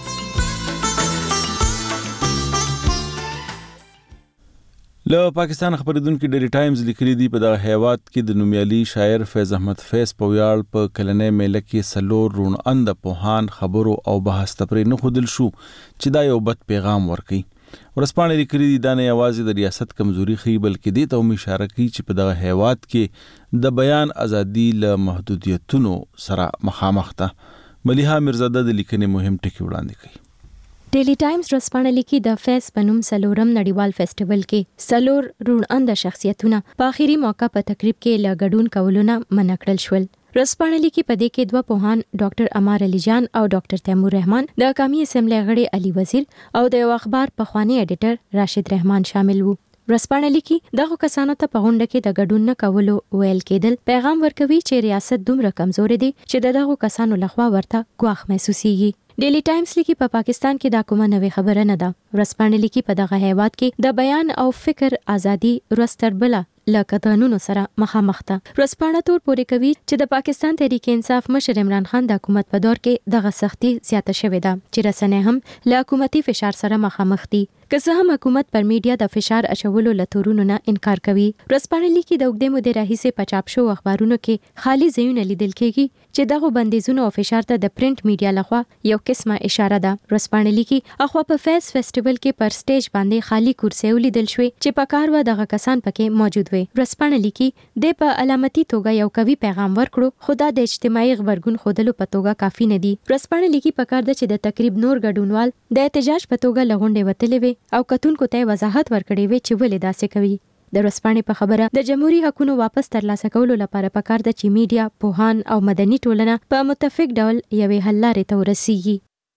له پاکستان خبرېدونکو ډیلی ټایمز لیکلي دی په دغه هیواد کې د نومیالي شاعر فیض احمد فیض په ویاړ په کلنې میله کې سلور رون اند پوهان خبرو او بحث تپرې نه خودل شو چې دا یو بد پیغام ورکړي. ورسپانې لیکلي دی دا نه یوازې د ریاست کمزوري خي بلکې دې ته هم اشاره کوي چې په دغه هیواد کې د بیان ازادي له محدودیتونو سره مخامخ ده. ملیحه میرزاده د لیکنې مهم ټکی وړاندې کوي. ډیلی ټایمز رسپانه لیکي د فیس پنوم سلورم نړیوال فیسټیوال کې سلور رون اند شخصیتونه په اخیری موقع په تقریب کې لګډون کولونه منع کړل شول. رسپانه لیکي په دې کې دوه پوهان ډاکټر امار علي جان او ډاکټر تیمور رحمان د قومي اسمبلی غړي علي وزیر او د یو اخبار پخوانی ایډیټر راشد رحمان شامل وو. رسپانه لیکي دغه کسانو ته په غونډه کې د ګډون نه کولو ویل کېدل پیغام ورکوي چې ریاست دومره کمزورې دي چې دغه کسانو لخوا ورته ګواښ محسوسيږي. ډیلی ټایمز لیکي په پاکستان کې دا کومه نوې خبره نه ده. رسپانه لیکي په دغه هیواد کې د بیان او فکر ازادي ورستر بله لکه قانونو سره مخامخ ده. رسپانه تور پورې کوي چې د پاکستان تحریک انصاف مشر عمران خان د حکومت په دور کې دغه سختي زیاته شوې ده چې رسنۍ هم له حکومتي فشار سره مخامخ دي. که څه هم حکومت پر میډیا د فشار اچولو لتورونو نه انکار کوي. رسپانه لیکي د وګړي مودې راهیسې په چاپ شو اخبارونو کې خالي ځایونه لیدل کېږي چې دغه بندیزونو او فشار ته د پرنٹ میډیا لخوا یو قسمه اشاره ده. رسپانه لیکي اخوا په فیس فیسټیوال کې پر سټیج باندې خالی کرسي ولیدل شوې چې په کار و دغه کسان پکې موجود وي. رسپانه لیکي د په علامتي توګه یو قوي پیغام ورکړو خدا د اجتماعي خبرګون خودلو په توګه کافي نه دي. رسپانه لیکي په کار ده چې د تقریب نور ګډونوال د احتجاج په توګه لغونډې وتلې وي او کتونکو ته وضاحت ورکړي وي چې ولې داسې کوي. د رسپانې په خبره د جمهوریت حقوقو واپس ترلاسه کولو لپاره پکار ده چې میډیا، پوهان او مدني ټولنه په متفق ډول یوې حل لارې ته ورسیږي.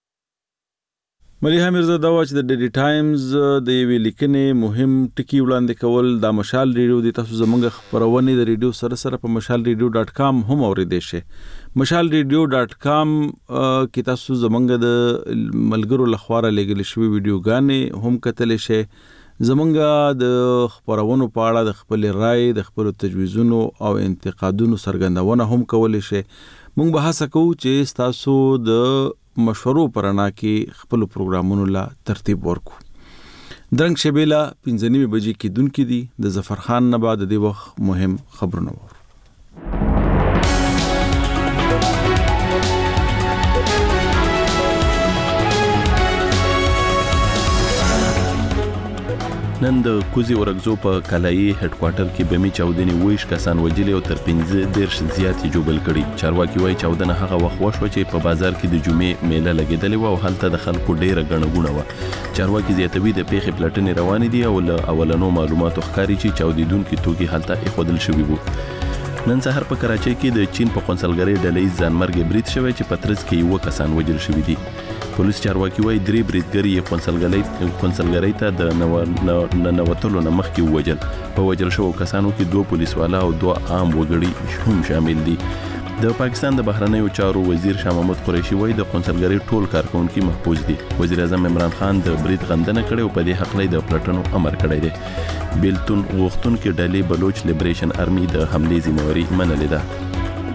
ملیحه میرزاده وا چې د ډیلی ټایمز د یوې لیکنې مهم ټکی وړاندې کول د مشال ریډیو د تاسو زمونږ خبرونه د ریډیو سره په mashalradio.com هم اوریدئ شئ. mashalradio.com کې تاسو زمونږ د ملګرو لخوا لګل شوی ویډیوګانې هم کتلی شئ. زمونږ د خبرونو په اړه د خپل رائے د خپل تجویزونو او انتقادونو څرګندونه هم کولای شئ. موږ به هڅه کوو چې تاسو د مشورو پرانا کې خپل پروګرامونو لا ترتیب ورکو. درنګ شبیلا 5:30 بجې کې دن کې دي د ظفر خان نه بعد د وخت مهم خبرونه وو. نن د کوزي ورغزو په کلایي هډ کوارټر کې بمی چاودنې ویش کسان وجلې او تر 15 زیات جوبل کړي. چارواکي وايي چاودنه هغه وخت وشو چې په بازار کې د جمعې میله لګیدلې و او هلته د خلکو ډیره غنغونه و. چارواکي زیاتوي د پیښې پلټنې روان دي او له اولنو معلوماتو ښکاري چې چاودیدونکو توکي هلته ایښودل شوي وو. نن سهار په کراچۍ کې د چین په قونسلګرۍ ډلې ځانمرګ برید شوی چې په ترڅ کې یو کسان وجل شوي دي. پولیس چارواکي وايي 3 بریدګر یې قونسلګرۍ ته د نوتلو نه مخکې ووجل. په وجل شوو کسانو کې 2 پولیسوالا او 2 عام وګړي هم شامل دي. د پاکستان د بهرنیو چارو وزیر شاه محمود قریشي وايي د قونسلګرۍ ټول کارکونکو محفوظ دي. وزیر اعظم عمران خان د برید غندنه کړې او په دې حق لې د پلټنو امر کړی دی. بیلتون غوښتونکو ډلې بلوچ لیبریشن آرمي د حملې ذمہواری منلې ده.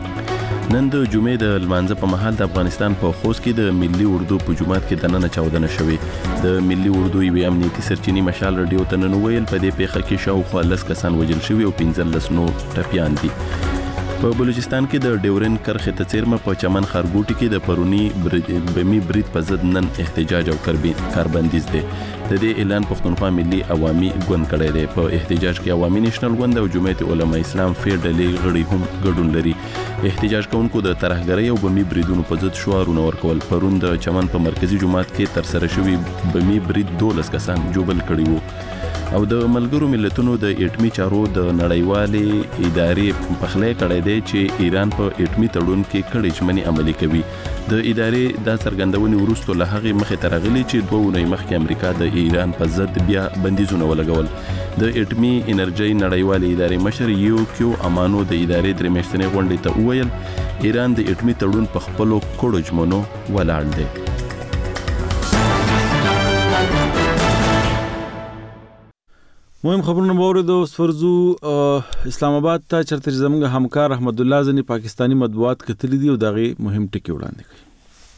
نن د جمعې د لمانځه په مهال د افغانستان په خوست کې د ملي اردو په جومات کې دننه چاودنه شوې. د ملي اردو یوې امنیتي سرچینې مشال رادیو ته نن ویل په دې پیښه کې شاوخوا 10 کسان وژل شوي او 15 نور ټپیان دي. په بلوچستان کې د ډیورن کرخه ته چیرمه په چمن خارګوټي کې د پرونی بمی برید په ضد نن احتجاج او کاربندیز دی. د دې اعلان پښتونخوا ملي عوامي ګوند کړی دی. په احتجاج کې عوامي نېشنل ګوند او جمعیت علماء اسلام فیر ډلې غړي هم ګډون لري. احتجاج کوونکو د ترهګرۍ او بمی بریدونو په ضد شعارونه ورکول. پرون د چمن په مرکزی جومات کې تر سره شوی بمی برید 12 کسان جوبل کړي وو. او د ملګرو ملتونو د اټمی چارو د نړیوالې ادارې پخلې کړې دی چې ایران په اټمی تړون کې کړي ژمنې عملي کوي. د ادارې د څرګندونې وروسته له هغه مخې ترغلي چې 2 ونې مخکې امریکا د ایران په ضد بیا بندیزونه ولګول. د اټمی انرژي نړیوالې ادارې مشر یو کیو امانو د ادارې درې میاشتنې غونډې ته وویل ایران د اټمی تړون په خپلو کړو ژمنو ولاړ دی. مهم خبرونه باورید اوس فرضو اسلام آباد ته چرته زموږ همکار احمد الله زنی پاکستانی مطبوعات کتلی دی او دغه مهم ټکی وړاندې کړي.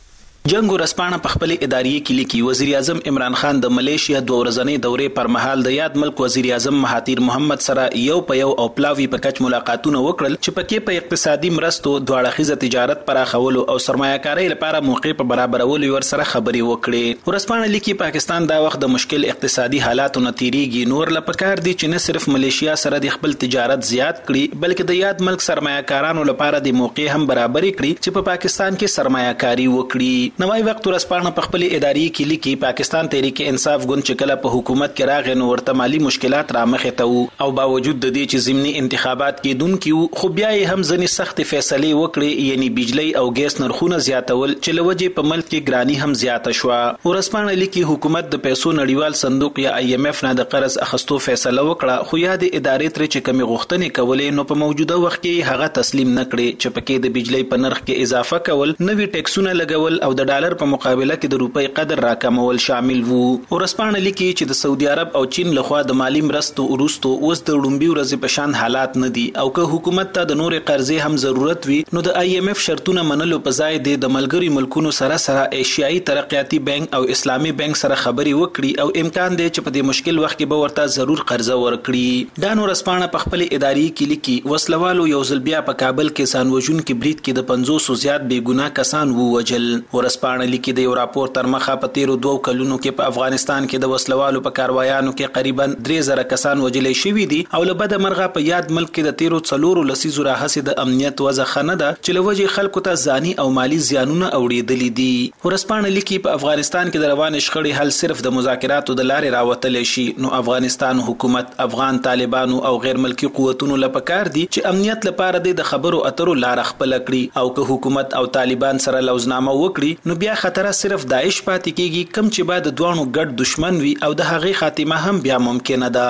جنگ ورسپانه په خپل ادارې کې لیکي وزیر اعظم عمران خان د ملیشیا 2 ورځنۍ دورې پر مهال د یاد ملک وزیر اعظم مهاتیر محمد سره یو په یو او پلاوی په کچ ملاقاتونه وکړل چې پکې په اقتصادي مرستو دواړه خيزه تجارت پراخولو او سرمایه‌کاري لپاره موقع په برابرولو ور سره خبري وکړي. ورسپانه لیکي پاکستان دا وخت د مشکل اقتصادي حالاتو نتیریږي نور لپاره دي چې نه صرف ملیشیا سره د خپل تجارت زیات کړي بلکې د یاد ملک سرمایه‌کارانو لپاره د موقع هم برابري کړي چې په پاکستان کې سرمایه‌کاري وکړي. نوای وخت ورسپانه په خپل ادارې کې لیکي پاکستان تحریک انصاف ګوند چې کله په حکومت کې راغی نو ورته مالی مشکلات را مخې ته او باوجود د دې چې ضمني انتخابات کېدونکو خو بیا یې هم ځنې سخت فیصله وکړي یعنی بجلی او ګیس نرخونه زیاتول چې لوجه په ملک کې ګرانی هم زیاته شو. ورسپانه لیکي حکومت د پیسو نړیوال صندوق یا IMF نه د قرض اخستو فیصله وکړه خو یا د ادارې تر چې کمی غوښتنې کولې نو په موجوده وخت کې هغه تسلیم نکړي چې پکې د بجلی په نرخ کې اضافه کول نوې ټیکسونه لګول او د ډالر په مقابله کې د روپۍ قدر راکمول شامل وو. ورسپانه لیکي چې د سعودي عرب او چین لخوا د مالی مرستو وروسته اوس د لومبي ورځې په شان حالات نه دي او که حکومت ته د نورې قرضې هم ضرورت وي نو د IMF شرطونه منلو په ځای د ملګری ملکونو سره ایشیایي ترقیاتي بانک او اسلامي بانک سره خبري وکړي او امکان دی چې په دې مشکل وخت کې به ورته ضرور قرضه ورکړي. دا نور ورسپانه په خپل ادارې کې لیکي وسلوالو یو ځل بیا په کابل کې سانوجون کې برید کې د 500 زیات بې ګناه کسان ووجل. ورسپانه لیکي د راپور تر مخه په تیرو 2 کلونو کې په افغانستان کې د وسلوالو په کاروایانو کې قریبا 3000 کسان وجلې شوي دي او له بده مرغه په یاد ملک کې د تیرو 4 لسیزو راهسې د امنیت وضع خنه ده چې لوجه خلکو ته ځاني او مالی زیانونه اوریدلې دي. ورسپانه لیکي په افغانستان کې د روان شخړې حل صرف د مذاکراتو د لارې راوتل شي نو افغانستان حکومت افغان طالبانو او غیر ملکی قوتونو لپاره دي چې امنیت لپاره د خبرو اترو لار خپل کړي او که حکومت او طالبان سره لوزنامه وکړي نو بیا خطر صرف داعش پاتې کیږي کم چې بعد دوانو ګډ دشمن وي او د هغې خاتمه هم بیا ممکنه ده.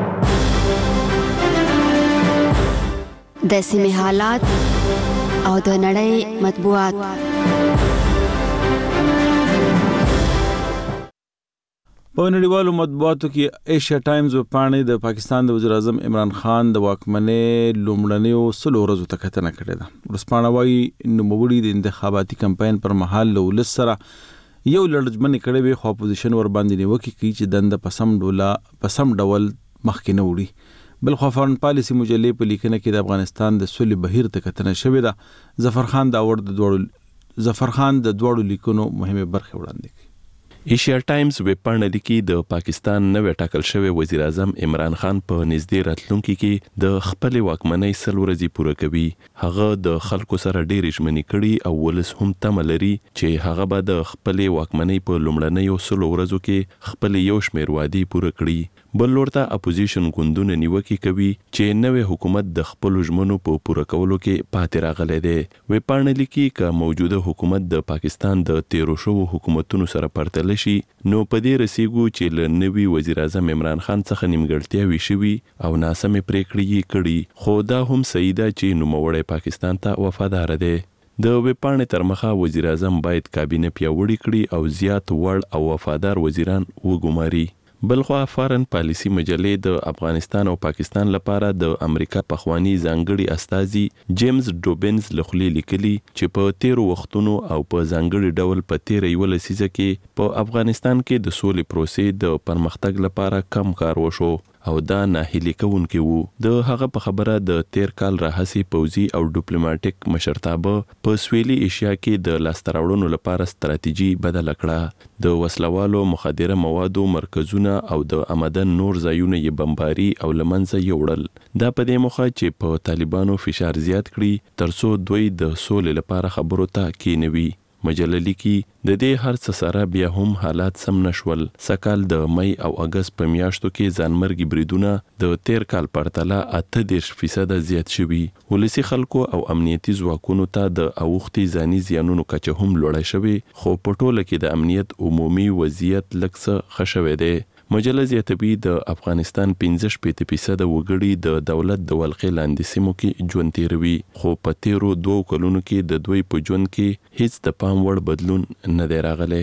د سیمې حالات او د نړۍ مطبوعات. په نړیوالو مطبوعاتو کې ایشیا ټایمز وپاڼې د پاکستان د وزیر اعظم عمران خان د واکمنۍ لومړنیو 100 ورځو ته کتنه کړې ده. ورسپاڼه وايي نوموړي د انتخاباتي کمپاین پر مهال له ولس سره یو لړزمنې کړې وي، خو اپوزیشن ور باندې نیوکې کوي چې دنده په سم ډول مخکې نه وړي. بل خو فارن پالیسي مجلې په لیکنه کې د افغانستان د سولې بهیر ته کتنه شوې ده. ظفر خان د دوړو لیکونو مهمه برخه وړاندې کوي. ایشیا ټایمز ویبپاڼه لیکي د پاکستان نوې ټاکل شوی وزیر اعظم عمران خان په نږدې راتلونکي کې د خپل واکمنۍ 100 ورځې پوره کوي. هغه د خلکو سره ډېر ژمنې کړي او ولس هم تمه لري چې هغه به د خپل واکمنۍ په لومړنیو 100 ورځو کې خپل یو شمېر وعدې پوره کړي. بل لورته اپوزیشن ګوندونه نیوکې کوي چې نوې حکومت د خپل ژمنو په پوره کولو کې پاتې راغلی دی. ویبپاڼه لیکي چې موجوده حکومت د پاکستان د 13 شوو حکومتونو سره پرتله شي نو په دې رسیږو چې له نوي وزیر اعظم عمران خان څخه نیمګړتیاوې شوي او ناسمې پریکړې یې کړي، خو دا هم صحیح ده چې نوموړی پاکستان ته وفادار دی. د ویبپاڼې تر مخه وزیر اعظم باید کابینه پیاوړې کړي او زیات وړ او وفادار وزیران وګماري. بلخوا فارن پالیسی مجلې د افغانستان او پاکستان لپاره د امریکا پخوانی ځانګړي استازي جیمز ډوبنز لخوا لیکلي چې په 13 وختونو او په ځانګړي ډول په 13 لسیزه کې په افغانستان کې د سولې پروسې د پرمختګ لپاره کم کار وشو او دا ناهیلي کوونکی وو. د هغه په خبره د 13 کال راهسي پوځي او ډیپلوماټیک مشرتابه په سویلي ایشیا کې د لاستراوړنو لپاره ستراتیژي بدل کړه. د وسلوالو مخدره موادو مرکزونه او د آمدن نور ځایونه یې بمباري او لمنځه یوړل. دا په دې موخه چې په طالبانو فشار زیات کړي ترڅو دوی د سولې لپاره خبرو ته کېنوي. مجله لیکي د دې هر څه سره بیا هم حالات سم نشول. سکال د مئی او اگست په میاشتو کې ځانمرګي بریدونه د 13 کال پرتله 38% زیات شوي. ولسی خلکو او امنیتي ځواکونو ته د اوختي ځاني زیانونو کچه هم لوړه شوي، خو په ټوله کې د امنیت عمومي وضعیت لږ څه ښه شوی دی. مجله زیاتوي د افغانستان 15% وګړي د دولت د ولقې لاندې سیمو کې ژوند تیروي، خو په 13 کلونو کې د دوی په ژوند کې هیڅ د پام وړ بدلون نه دی راغلی.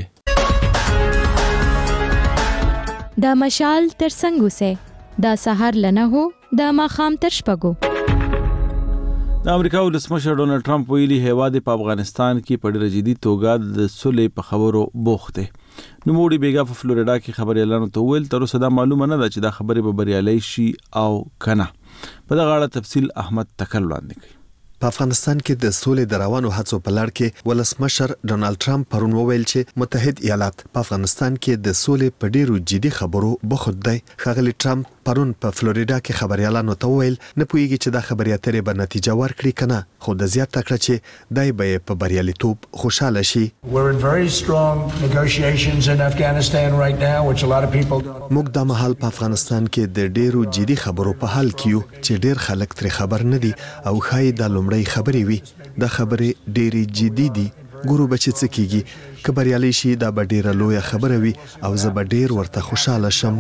دا مشال تر څنګه سه دا سحر لنه هو دا ماخام تر شپږو. د امریکا ولسمشر ډونالد ټرمپ ویلي هیواد په افغانستان کې په ډېر جدي توګه د صلح په خبرو بوخت دی. نوموړي بیګا په فلوریډا کې خبريالانو ته ویل تر اوسه دا معلومه نه ده چې دا خبرې به بریالۍ شي او کنه. په دغه اړه تفصیل احمد تکل وړاندې کوي. په افغانستان کې د سولې د روانو هڅو په لړ کې ولسمشر ډونالد ټرمپ پرون وویل چې متحد ایالات په افغانستان کې د سولې په ډیرو جدي خبرو بوخت دی. ښاغلي ټرمپ پرون په فلوریډا کې خبريالانو ته وویل نه پوهیږي چې دا خبرې اترې به نتیجه ورکړي کنه، خو د زیات تکړه چې دای به په بریالیتوب خوشاله شي. موږ د مهال په افغانستان کې د ډیرو جدي خبرو په حال کې یو چې ډیر خلک تر خبر نه دي او خای د لومړی خبرې وي. دا خبرې ډېری جدي دي. ګورو بچی څه کیږي، که بریالي شي دا به ډیره لویه خبره وي او زه به ډیر ورته خوشاله شم.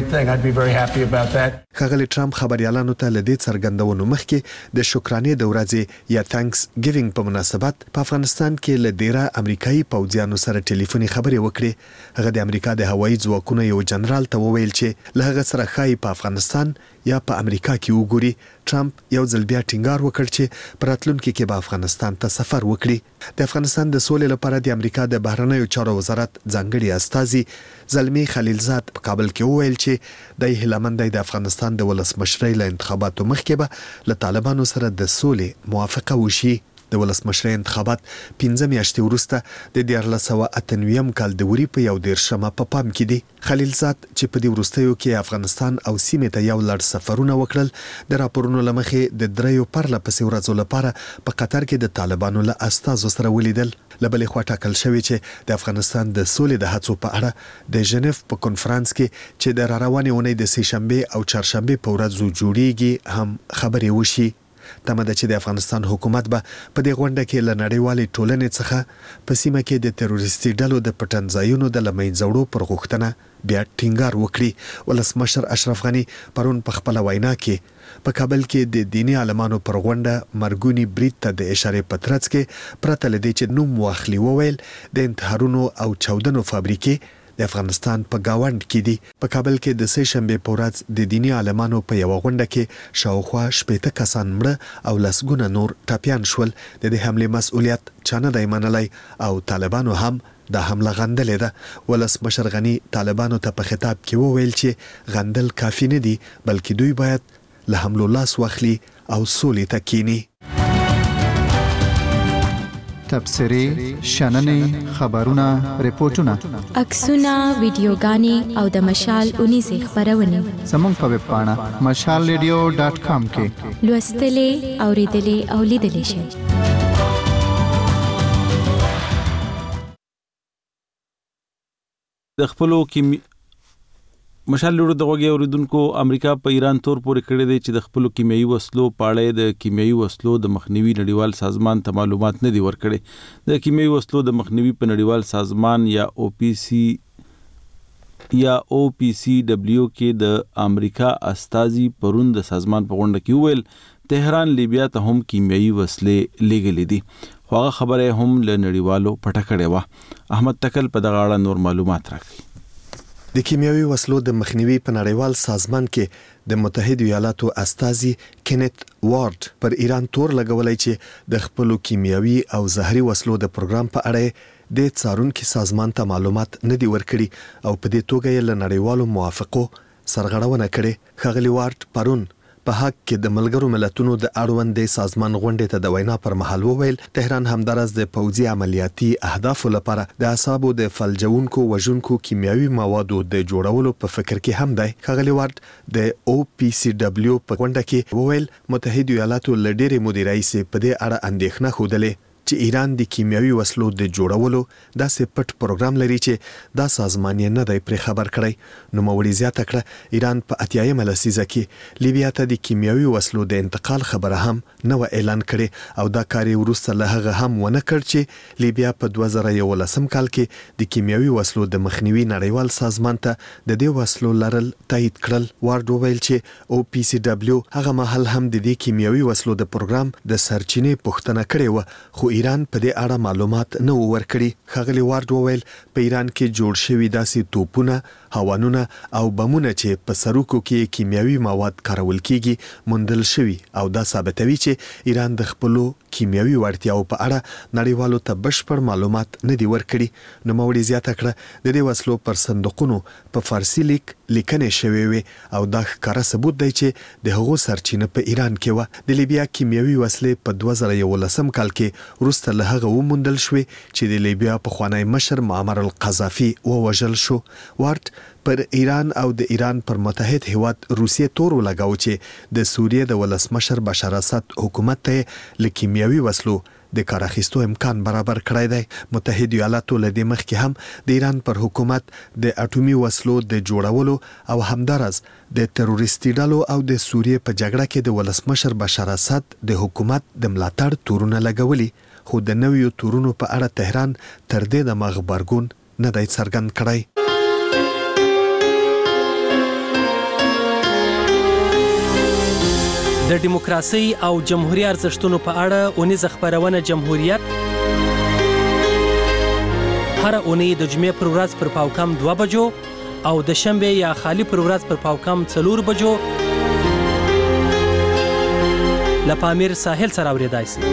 ښاغلي ټرمپ خبريالانو ته له دې څرګندونو مخکې د شکرانې د ورځې یا تانکس ګیوینګ په مناسبت په افغانستان کې له ډیره امریکایي پوځیانو سره ټلیفوني خبرې وکړې. هغه د امریکا د هوایي ځواکونو یو جنرال ته وویل چې له هغه سره ښایي په افغانستان یا په امریکا کې وګوري. ټرمپ یو ځل بیا ټینګار وکړ چې په راتلونکي کې به افغانستان ته سفر وکړي. د افغانستان د سولې لپاره د امریکا د بهرنیو چارو وزارت ځانګړي استازي زلمی خلیلزاد په کابل کې وویل چې د هیلمند د افغانستان د ولسمشرۍ له انتخاباتو مخکې به له طالبانو سره د سولې موافقه وشي. د ولسمشرۍ انتخابات 15 میاشتې وروسته د 1998 کال د وری په 11 په پام کې دي. خلیلزاد چې په دې وروستیو کې افغانستان او سیمې ته یو لړ سفرونه وکړل، د راپورونو لمخې د دریو پرله پسې ورځو لپاره په قطر کې د طالبانو له استازو سره ولیدل. لبلې خوا ټاکل شوی چې د افغانستان د سولې د هڅو په اړه د ژنیف په کنفرانس کې چې د روانې اونۍ د سه شنبه او چهارشنبه په ورځو جوړیږي هم خبرې وشي. تمه ده چې د افغانستان حکومت به په دې غونډه کې له نړیوالې ټولنې څخه په سیمه کې د تروریستي ډلو د پټنځایونو د لمنځه وړو پر غوښتنه بیا ټینګار وکړي. ولسمشر اشرف غنی پرون په خپل وینا کې په کابل کې د دینی عالمانو پر غونډه مرګونی برید ته د اشاره پترڅ کې پرته لدی چې نوم واخلي وویل د انتحارونو او چاودنو فابریکې د افغانستان په گاوند کې دي. په کابل کې د سه شنبه په ورځ د دینی عالمانو په یو غونډه کې شاوخوا 80 کسان مړه او لسګونه نور ټاپیان شول. د دې حمله مسؤلیت چانه دی منلای او طالبانو هم دا حمله غندلې ده. ولسمشر غنی طالبانو ته په خطاب کې وویل چې غندل کافی نه دي بلکې دوی باید له حملو لاس واخلي او سولې ته کینی. تبصرې، شننې، خبرونه، ریپورتونه، عکسونه، ویډیوګانې او د مشال اونیزې خبرونه زموږ په ویب پاڼه mashalradio.com کې لوستلې، اوریدلې او لیدلې شئ. د خپلو مشال لرو د وګي اوریدونکو امریکا په ایران تور پورې کړی دی چې د خپلو کیمیاوي وسلو پاړې د کیمیاوي وسلو د مخنیوي نړیوال سازمان ته معلومات نه دی ورکړي. د کیمیاوي وسلو د مخنیوي په نړیوال سازمان یا OPCW کې د امریکا استازي پرون د سازمان په غونډه کې وویل تهران لیبیا ته هم کیمیاوي وسلې لیږلې دي. خو هغه خبره هم له نړیوالو پټه کړې وه. احمد تکل په دغه اړه نور معلومات راکړي. د کیمیاوي وسلو د مخنیوي په نړیوال سازمان کې د متحده ایالاتو استازي کینت وارد پر ایران تور لګولای چې د خپلو کیمیاوي او زهري وسلو د پروګرام په اړه د څارونکو سازمان ته معلومات نه دی ورکړي او په دې توګه یې له نړیوالو موافقو سرغړونه کړې. ښاغلي وارد پرون په حق کې د ملګرو ملتونو د اړوندې سازمان غونډې ته د وینا پر مهال وویل تهران همدارس د پوځي عملیاتي اهدافو لپاره د اعصابو د فلجونکو وژونکو کیمیاوي موادو د جوړولو په فکر کې هم دی. ښاغلي وارد د OPCW په غونډه کې وویل متحده ایالاتو له ډېرې مودې راهیسې په دې اړه اندېښنه ښودلې چې ایران د کیمیاوي وسلو د جوړولو داسې پټ پروګرام لري چې دا سازمان یې نه دی پرې خبر کړی. نو موري زیاته کړه ایران په 80مه لسیزه کې لیبیا ته د کیمیاوي وسلو د انتقال خبره هم نو اعلان کړي او دا کاری وروسته له هغه هم ونه کړ چې لیبیا په 2011 کال کې د کیمیاوي وسلو د مخنیوي نړیوال سازمان ته د دې وسلو لرل تایید کړل. وارد وویل چې OPCW هغه مهال هم د دې کیمیاوي وسلو د پروګرام د سرچینې پوښتنه کړې و خو ایران په دې اړه معلومات نه ورکړي. ښاغلي وارد وویل په ایران کې جوړ شوی داسې توپونه، هوانونه او بمونه چې په سروکو کې کیمیاوي مواد کارول کیږي موندل شوی او دا ثابتوي چې ایران د خپلو کیمیاوي وړتیاو په اړه نړیوالو ته بشپړ معلومات نه دی ورکړي. نو موري زیاته کړه د دې وسلو پر صندوقونو په فارسی لیکنې شوی وي او دا ښکاره ثبوت دی چې د هغو سرچینه په ایران کې و. د لیبیا کیمیاوي وسلې په 2011 کال کې وروسته له هغه وموندل شوې چې د لیبیا پخوانی مشر معمر القذافي ووژل شو. وارد پر ایران او د ایران پر متحد هیواد روسیې تور ولګاو چې د سوریې د ولسمشر بشار اسد حکومت ته له کیمیاوي وسلو د کار اخیستو امکان برابر کړی دی. متحده ایالاتو له دې مخکې هم د ایران پر حکومت د اټومي وسلو د جوړولو او همدارس د تروریستي ډلو او د سوریې په جګړه کې د ولسمشر بشار اسد د حکومت د ملاتړ تورونه لګولي خو د نویو تورونو په اړه تهران تر دې د مغبرګون نه دی څرګند کړی. د دیموکراسي او جمهوریت ارزښتونو په اړه اونیز خبرونه جمهوریت هر اونۍ د جمعې پر ورځ پر پاوکم 2 بجو او د شنبه یا خالی پر ورځ پر پاوکم 4 بجو لپامیر ساحل سره اوریدای شي.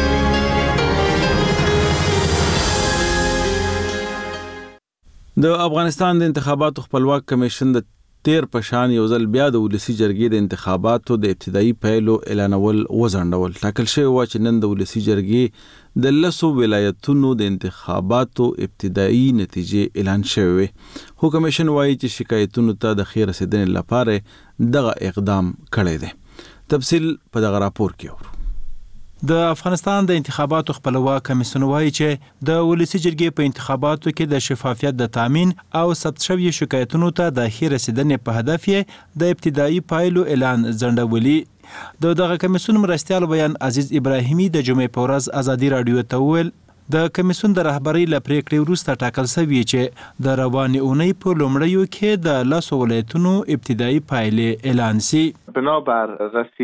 د افغانستان د انتخاباتو خپلواک کمیشن د تیر پشان یو ځل بیا د ولسی جرګې د انتخاباتو د ابتدایي پیلو اعلانول وځنډول. ټاکل شوی و چې نن د ولسی جرګې د 10 ولایتونو د انتخاباتو ابتدایي نتیجې اعلان شوی وي. خو کمیشن وایي چې شکایتونو ته د خیر رسیدنې لپاره دغه اقدام کړی دی. تفصیل په دغه راپور کې اورو. د افغانستان د انتخاباتو خپلواک کمیسیون وایي چې د ولسی جرګې په انتخاباتو کې د شفافیت د تامین او ثبت شوی شکایتونو ته د ښې رسیدنې په هدف یې د ابتدایي پایلو اعلان ځنډولي. دغه کمیسیون مرستیال بیان عزیز ابراهیمي د جمعې په ورځ ازادي رادیو ته وویل د کمیسیون د رهبری له پریکړې وروسته ټاکل شوی چې د روانې اونۍ په لومړیو کې د 10 ولایتونو ابتدایي پایلې اعلان شي. بنابر رسیدگی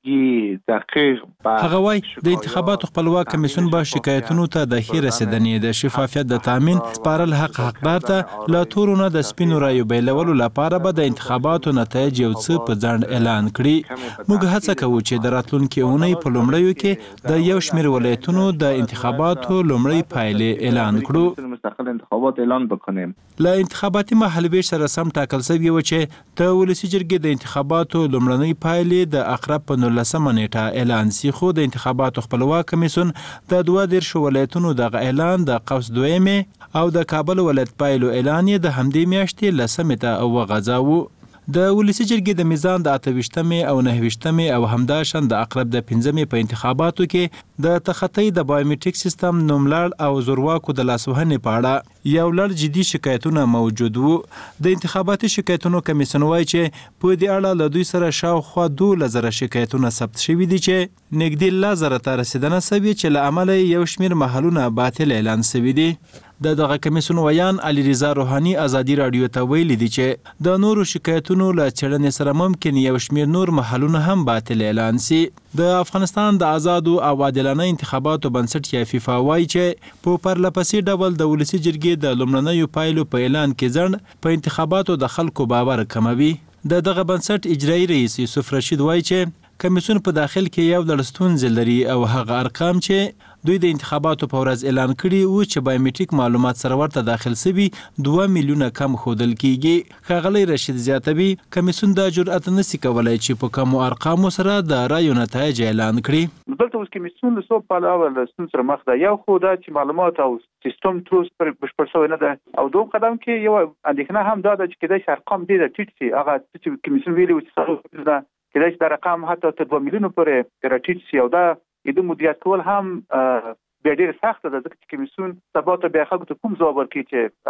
هغه وای د انتخاباتو خپلواک کمیسیون به شکایتونو ته د ښې رسیدنې د شفافیت د تامین سپارل حقدار ته لا تورونه د سپینو رایو بیلولو لپاره به د انتخاباتو نتایج یو څه په ځنډ اعلان کړي. موږ هڅه کوو چې د راتلونکي اونۍ په لومړیو کې د یو شمېر ولایتونو د انتخاباتو لومړی پایلې اعلان کړو. مستقل انتخابات اعلان بکنیم. له انتخاباتي مهالویش سره سم ټاکل شوی و چې د ولسی جرګې د انتخاباتو لومړنۍ پایلې د اقرب په 19 نیټه اعلان سي، خو د انتخاباتو خپلواک کمیسیون د 22 ولایتونو د اعلان د قوس دویمه او د کابل ولایت پایلو اعلان یې د همدې میاشتې لسمه او وغځاوه. د ولسی جرګې د میزان د 28مې او 29مې او همداشان د اقرب د 15مې په انتخاباتو کې د تخطی د بایومټریک سیستم نوملړ او زورواکو د لاسوهنې په اړه یو لړ جدي شکایتونه موجود وو. د انتخاباتي شکایتونو کمیسیون وایي چې په دې اړه له دوی سره شاوخوا 2000 شکایتونه ثبت شوي دي چې نږدې 1000 ته رسیدنه شوې چې له امله یو شمېر محلونه باطل اعلان شوي دي. دغه کمیسیون ویان علي رضا روحاني ازادي رادیو ته ویلي دي چې د نورو شکایتونو له څېړنې سره ممکن یو شمېر نور محلونه هم باطل اعلان سي. د افغانستان د آزادو او عادلانه انتخاباتو بنسټ یا فیفا وایي چې په پرلپسې ډول د ولسی جرګې د لومړنیو پایلو په اعلان کې ځنډ په انتخاباتو د خلکو باور کموي. دغه بنسټ اجرایي رئیس یوسف رشید وایي چې کمیسیون په داخل کې یو لړ ستونزې لري او هغه ارقام چې دوی د انتخاباتو په ورځ اعلان کړي وو چې بایومټریک معلومات سره ورته داخل شوي 2 میلیونه کم ښودل کیږي. ښاغلی رشید زیاتوي کمیسیون دا جرأت نشي کولی چې په کمو ارقامو سره د رایو نتایج اعلان کړي. دلته اوس کمیسیون له څو پلوه له ستونزو سره مخ ده. یو خو دا چې معلومات او سیستم تروس پر بشپړ شوی نه ده او دوم قدم کې یو اندېښنه هم دا ده چې کېدای شي ارقام ډېر ټیټ شي. هغه چې کمیسیون ویلي و چې کېدای شي دا رقم حتی تر 2 میلیونو پورې راټیټ شي او دا د مدیریت کول هم بیا ډېر سخت ده ځکه چې کمیسیون سبا ته بیا خلکو ته کوم ځواب ورکړي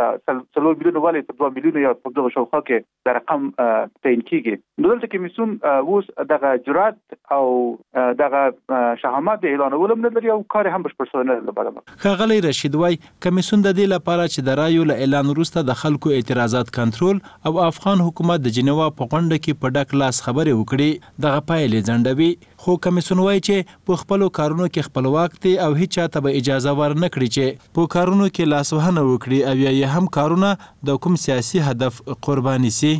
چې 3 میلیونه ولې تر 2 میلیونه یا په دغه شاوخوا کې د رقم تعیین کیږي. نو دلته کمیسیون اوس دغه جرأت او دغه شهامت د اعلانولو نه لري او کار هم بشپړ شوی نه دی. ښاغلی رشید وایي کمیسیون د دې لپاره چې د رایو له اعلان وروسته د خلکو اعتراضات کنټرول او افغان حکومت د جنیوا په غونډه کې په ډک لاس خبرې وکړي دغه پایلې ځنډوي. خو کمیسیون وایي چې په خپلو کارونو کې خپلواک دي او هیڅ چاته به اجازه ورنه کړي چې په کارونو کې لاسوهنه وکړي او یا هم کارونه د کوم سیاسي هدف قرباني سي.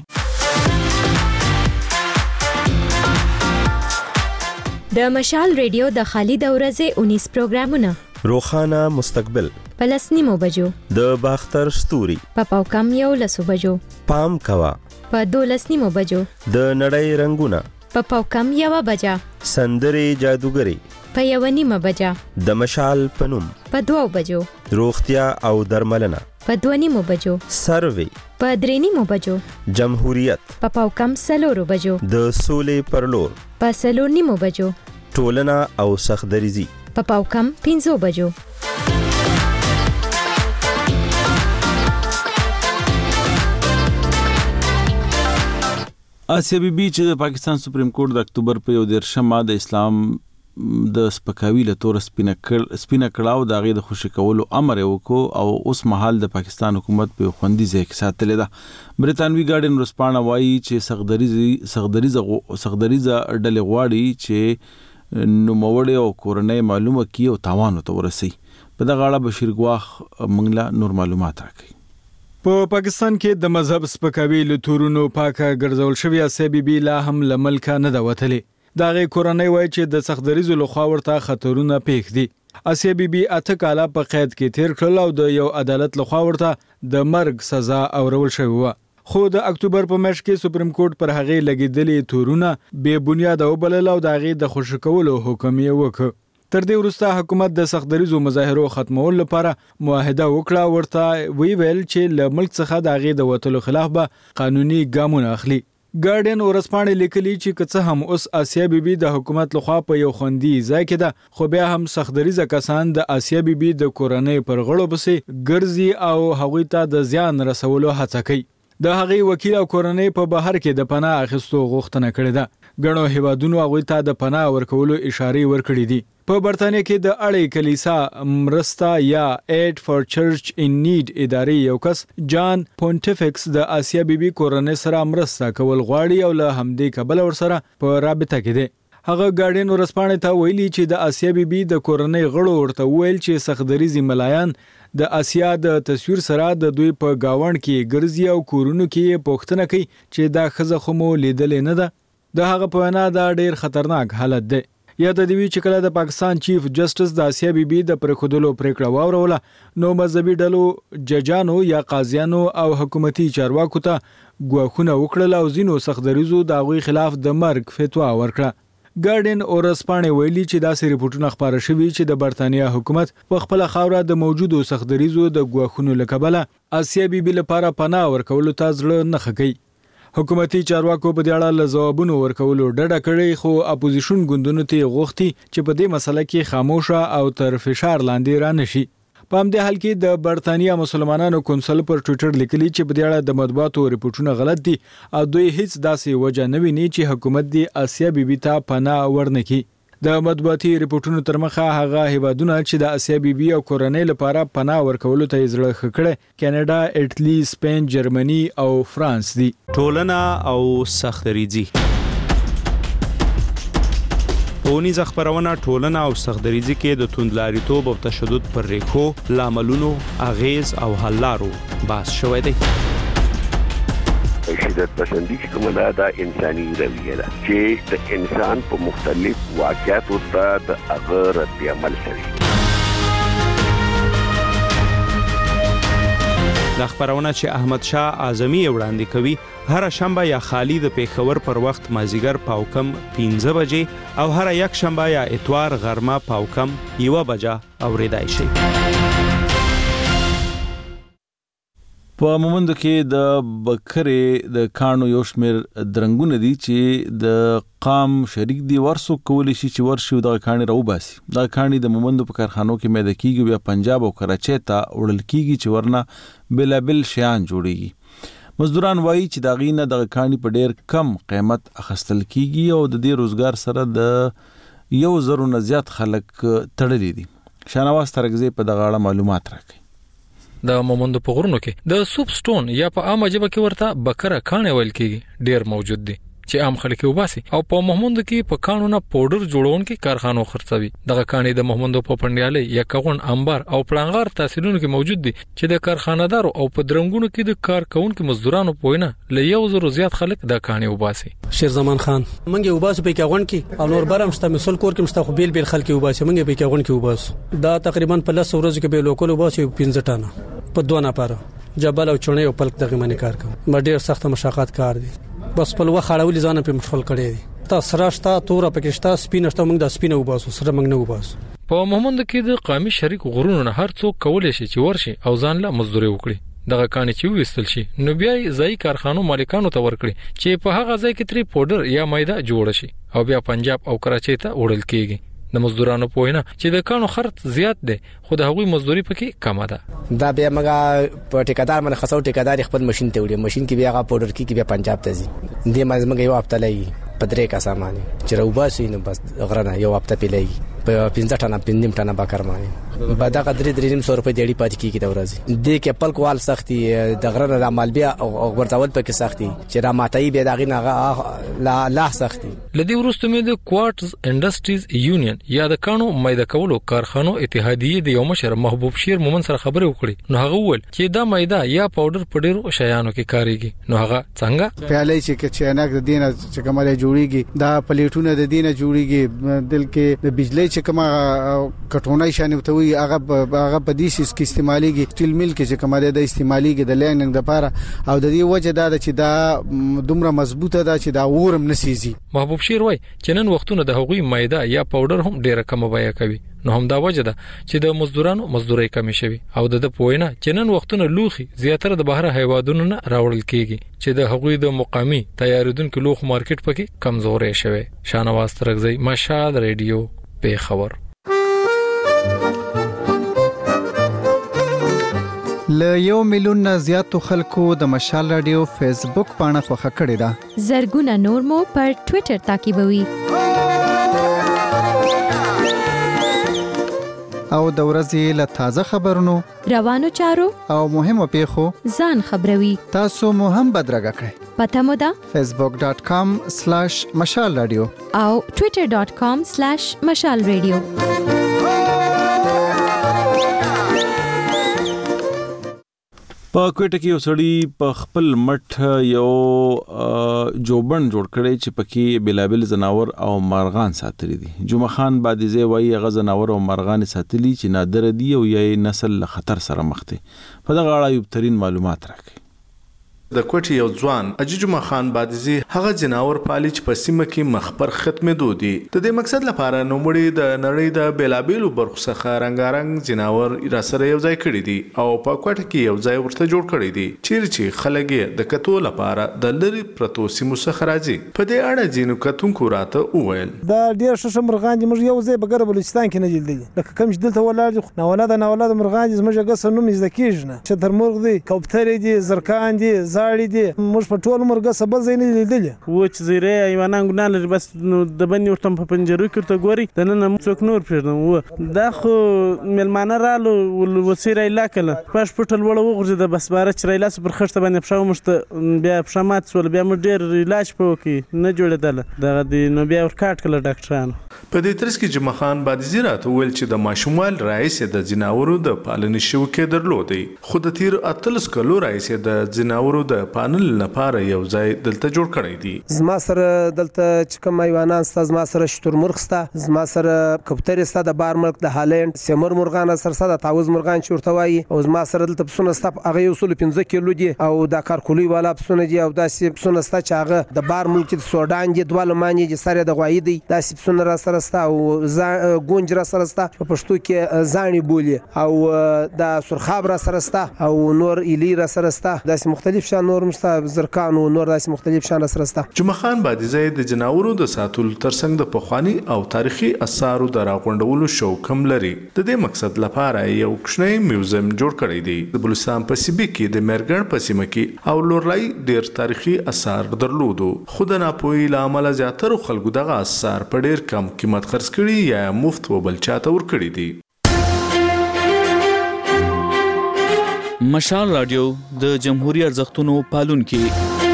د مشال ریډیو د خالد اورزه 19 پروګرامونه روخانه مستقبل پلسنیمو بجو د باختر ستوري په پاوکم یو لسو بجو پام کوا په 12 بجو د نړۍ رنگونه په پاوکم یو بجا سندري جادوګری په 1 بجا د مشال پنوم په 2 بجو روغتیا او درملنه په 2 بجو سروي په 3 بجو جمهوریت په پاوکم 4 بجو د سولې پرلور په 4 بجو ټولنه او سخدریزي په پاوکم 5 بجو. آسیا بیبي چې د پاکستان سپریم کورټ د اکتوبر په 11 د اسلام د سپکاوي له تور سپینه کړهو د هغې د خوشي کولو امر وکړو او اوس مهال د پاکستان حکومت په خوندي ځای کې ساتلې ده. بریتانوي ګارډین ورځپاڼه وایي چې سخدریزه ډلې غواړي چې نوموړی او کورنۍ معلومه کړي او تاوان ورته ورسوي. په دغه اړه بشیر ګواخ موږ له نور معلومات راکوي. په پاکستان کې د مذهب سپکاوي له تورونو پاکه ګرځول شوې آسیا بیبي لا هم له ملکه نه ده وتلې. د هغې کورنۍ وایي چې د سخدریزو لخوا ورته خطرونه پېښ دي. آسیا بیبي 8 کاله په قید کې تیر کړل او د یو عدالت لخوا ورته د مرګ سزا اورول شوې وه. خو د اکتوبر په میاشت کې سپریم کورټ پر هغې لګېدلې تورونه بې بنیاده وبلل او د هغې د خوشي کولو حکم یې وکړ. تر دې وروسته حکومت د سخدریزو مظاهرو ختمولو لپاره معاهده وکړه، ورته ویل چې له ملک څخه د هغې د وتلو خلاف به قانوني ګامونه اخلي. ګارډین ورځپاڼې لیکلي چې که څه هم اوس آسیا بیبي د حکومت لخوا په یو خوندي ځای کې ده، خو بیا هم سخدریزه کسان د آسیا بیبي د کورنۍ پر غړو پسې ګرځي او هغوی ته د زیان رسولو هڅه کوي. د هغې وکیل او کورنۍ په بهر کې د پناه اخیستو غوښتنه کړې ده. ګڼو هیوادونو هغوی ته د پناه ورکولو اشارې ورکړې دي. په برتانیا کې د اړې کلیسا مرسته یا ایډ فار چرچ ان نیډ ادارې یو کس جان پونټیفکس د آسیا بیبي کورنۍ سره مرسته کول غواړي او له همدې کبله ورسره په رابطه کې دی. هغه ګارډین ورسپانې ته ویلي چې د آسیا بیبي د کورنۍ غړو ورته ویل چې سختدریزي ملایان د آسیا د تصویر سره د دوی په گاوند کې ګرځي او کورونو کې پوښتنه کوي چې دا خزه خو مو لیدلې نه ده. د هغه په وینا دا ډیر خطرناک حالت دی. یا د دوی چې کله د پاکستان چیف جسټس د آسیا بیبي د پرخودلو پریکړه واوروله نو مذهبي ډلو ججانو یا قاضیانو او حکومتي چارواکو ته ګواښونه وکړل او ځینو سختدریزو د هغوی خلاف د مرګ فتوا ورکړه. ګارډین اورسپانې ویلي چې داسې ریپورتونه خپاره شوي چې د برتانیا حکومت په خپل خاوره د موجودو سختدریزو د ګواښونو له کبله آسیا بیبي لپاره پناه ورکولو ته زړه نه ښه کوي. حکومتي چارواکو په دې اړه له ځوابونو ورکولو ډډه کړې خو اپوزیشن ګوندونو ته غوښتي چې په دې مسله کې خاموشه او تر فشار لاندې را نشي. په همدې حال کې د برتانیا مسلمانانو کونسل پر ټوئیټر لیکلي چې په دې اړه د مطبوعاتو ریپورتونه غلط دي او دوی هیڅ داسې وجه نه ویني چې حکومت د آسیا بیبي ته پناه ورنکړي. د مطبوعاتي ریپورتونو تر مخه هغه هیوادونه چې د آسیا بیبي او کورنۍ لپاره پناه ورکولو ته زړه ښه کړي کاناډا، اټلی، سپین، جرمني او فرانس دي. ټولنه او سختدریزي پونیز خبرونه ټولنه او سختدریزي کې د توندلاریتوب او تشدد پر ریښو، لاملونو، اغیز او حل لارو بحث شوی دی. شدت پسندی کومه دا انساني رویه ده چې د انسان په مختلف واقعاتو ته د هغه رد عمل کوي. د خبرونه چې احمد شاه اعظمي وړاندې کوي هر شنبه یا خالی د پیښور پر وخت مازیګر پاوکم 15 بجې او هر یک شنبه یا اتوار غرمه پاوکم 1 بجه اوریدای شي. په مومندو کې د بکرې د کانو یو شمېر درنګونه دي چې د قام شریک دي ورسو کولی شي چې ورشي د کاني راوباسي. د کاني د مومندو په کارخانو کې مېده کیږي بیا پنجاب او کراچۍ ته وړل کیږي چې ورنه بلابل شیان جوړيږي. مزدوران وایي چې دا غینه د کاني په ډیر کم قیمت اخستل کیږي او د دې روزګار سره د 1000 نه زیات خلک تړلي دي. شانواز ترګزی په دغه اړه معلومات راکړي. د مومندو په غرونو کې د سوپ سټون یا په عامه ژبه کې ورته بکره کانه ویل کېږي ډیر موجود دي چې عام خلک وباسي او په مومندو کې په کانونه پاوډر جوړون کې کارخانو خرڅوي. دغه کانې د مومندو په پندیالي یا کغون انبار او پلانغار تحصیلونو کې موجود دي چې د کارخانه‌دارو او په درنګونو کې د کارکونکو مزدورانو پوینه ل 1000 زیات خلک د کانې وباسي. شیر زمان خان منګه وباسو په کغون کې او نور برم شته مسل کور کې مشته خو بیل بیل خلک وباسي منګه په کغون کې وباسو. دا تقریبا په 10 ورځو کې به لوکل وباسي 15 ټانه په 2 نفر جبل او چونه او پلک دغه منی کار کوي. ما ډیر سخت مشقات کار دي بس په لوخ خړولې ځان په مشغول کړي دي. تا سراشتا تور پکشتا سپینشتا موږ د سپینه وباسو سره موږ نه وباسو. په مومند کې د قومي شریک غرونو نه هر څوک کولای شي چې ورشي او ځان له مزدوري وکړي. دغه کانې چې وېستل شي نو بیا ځای کارخانو مالکانو ته ورکړي چې په هغه ځای کې تری پاوډر یا میده جوړ شي او بیا پنجاب او کراچۍ ته وړل کیږي. د مزدورانو پوینه چې د کانو خرڅ زیات دی خو د هغوی مزدوري پکې کم ده. دا بیا موږ په ټیکادار باندې خاصو ټیکادار خپل ماشين ته وړي ماشين کې بیا هغه پاوډر کې بیا پنجاب ته ځي. دې موږ یو هفته لګي په درې کا سامان چې راوباسي نو بس غرنه یو هفته پیلېږي په 15 ټنه 15 ټنه باکر مانی بعد هغه 300 روپۍ دیړي پاتې کیږي د ورځې. دې کې خپل کوال سختي د غرنه د عمل بیا او ورځول پکې سختي چې را ماتای بیا دغه نه لا سختي. لدی ورستو مې د کوارټز انډستریز یونین یا د کانو میده کولو کارخانو اتحادیه د یو مشر محبوب شیر مومن سره خبرې وکړي. نو هغه وویل چې دا میده یا پاوډر په ډیرو شیانو کې کاریږي. نو هغه څنګه پیالې چې چینک د دینه چې کومه جوړیږي دا پلیټونه د دینه جوړیږي دل کې د بجلی چې کومه کټونای شانه وتوي هغه په دې شي کې استعماليږي. سټیل میل کې چې کومه د استعماليږي د لایننګ لپاره او د دې وجه دا چې دا دومره مضبوطه ده چې دا ورم نسيزي. محبوب شیر وای چې نن وختونه د هغوی میده یا پاوډر هم ډیره کم بیه کوي. نو هم دا وجه ده چې د مزدورانو مزدوري کمی شوی او د پوینه چې نن وختونه لوخي زیاتره د بهره حیواناتو نه راوړل کیږي چې د هغوی د مقامی تیاریدونکو لوخ مارکیټ پکې کمزورې شوی. شانواز ترګزی مشال ریډیو په خبر. ل 1 میلیون نه زیاتو خلکو د مشال رادیو فیسبوک پاڼه خوښه کړې ده. زرګونه نور مو پر ټوئیټر تعقیبوي. او د ورځې له تازه خبرونو روانو چارو او مهمو پیښو ځان خبروي. تاسو مو هم بدرګه کړئ. پته مو ده facebook.com/مشال رادیو او twitter.com/مشال رادیو. په کوټه کې یو سړی په خپل مټ یو جوبن جوړ کړی چې پکې بلابل زناور او مارغان ساتلي دي. جمعه خان بادیزه وایي هغه زناور او مارغان ساتلي چې نادر دي او یې نسل له خطر سره مخ دي. په دغه اړه یو ترين معلومات راکړي. د کوټي یو ځوان اججما خان بادزي هغه جناور پالچ په سیمه کې مخبر ختمېدو دي. د دې مقصد لپاره نوموړي د نړۍ د بیلابېلو برخو څخه رنگارنګ جناور را سره یو ځای کړی دي او په کوټه کې یو ځای ورته جوړ کړی دي چې خلک د کتو لپاره د لری پروتو سیمو څخه راځي. په دې اړه ځینو کتونکو راته وویل دا ډېر ښه مرغان دي. موږ یو ځای بګر بلوچستان کې نه جلدي لکه کوم چې دلته ولاړ دي نه ولادت مرغان دي. زموږ غس نوم یې ځکیږي نه چې درمرغ دي کوپتر دي زرکان دي زاړي دي. موږ په ټول مرغه سبا زینې لیدل و چې زیره ایوانان ګنا لري بس د بنې ورته په پنجرو کې ته ګوري د نن څوک نور پرېږدم و دا خو ملمانه رالو وسیره علاقه پښ پټل وړ وغورځي د بس بار چې رایلاس پر خشته باندې پښاو مشته بیا پښامات سول بیا مو ډېر علاج پوکي نه جوړېدل دغه دی نو بیا ورکاټ کله ډاکټرانو. په دې ترڅ کې جمعه خان بادزي راته ویل چې د ماشوموال رئیس د جناورو د پالنې شوکې درلودي خو د تیر 13 کلو رئیس د جناورو د پانل لپاره یو ځای دلته جوړ کړی دی. زما سره دلته چې کوم ایوانان ستا زما سره شتورمرغ ستا زما سره کوپتر ستا د بار ملک د هالند سیمر مرغان سره ستا د تاوز مرغان چورته وایي او زما سره دلته پسونه ستا هغه یو 15 کیلو دي او د کارکولي والا پسونه دي او داسې پسونه ستا چې هغه د بار ملک د سودان دي دوه مانی دي سره د غوایي دي داسې پسونه را سره ستا او ګونج را سره ستا په پښتو کې ځاني بولی او د سرخاب را سره ستا او نور الی را سره ستا داسې مختلف شان نور مستا زرکان او نور داسې مختلف شان سره ستا. جمعه خان بادزي د جناورو د ساتلو ترڅنګ د پخوانی او تاریخي اثارو د راغونډولو شوق هم لري. د دې مقصد لپاره یو کوچنی میوزیم جوړ کړی دی. د بلوچستان په سیبي کې د مرګن په سیمه کې او لورلای ډیر تاریخي اثار درلودو خو د ناپوهۍ له امله زیاتره خلکو دغه اثار په ډیر کم قیمت خرڅ کړي یا مفت وبل چاته ورکړي دي. مشال رادیو د جمهوریت ارزښتونو پالونکي.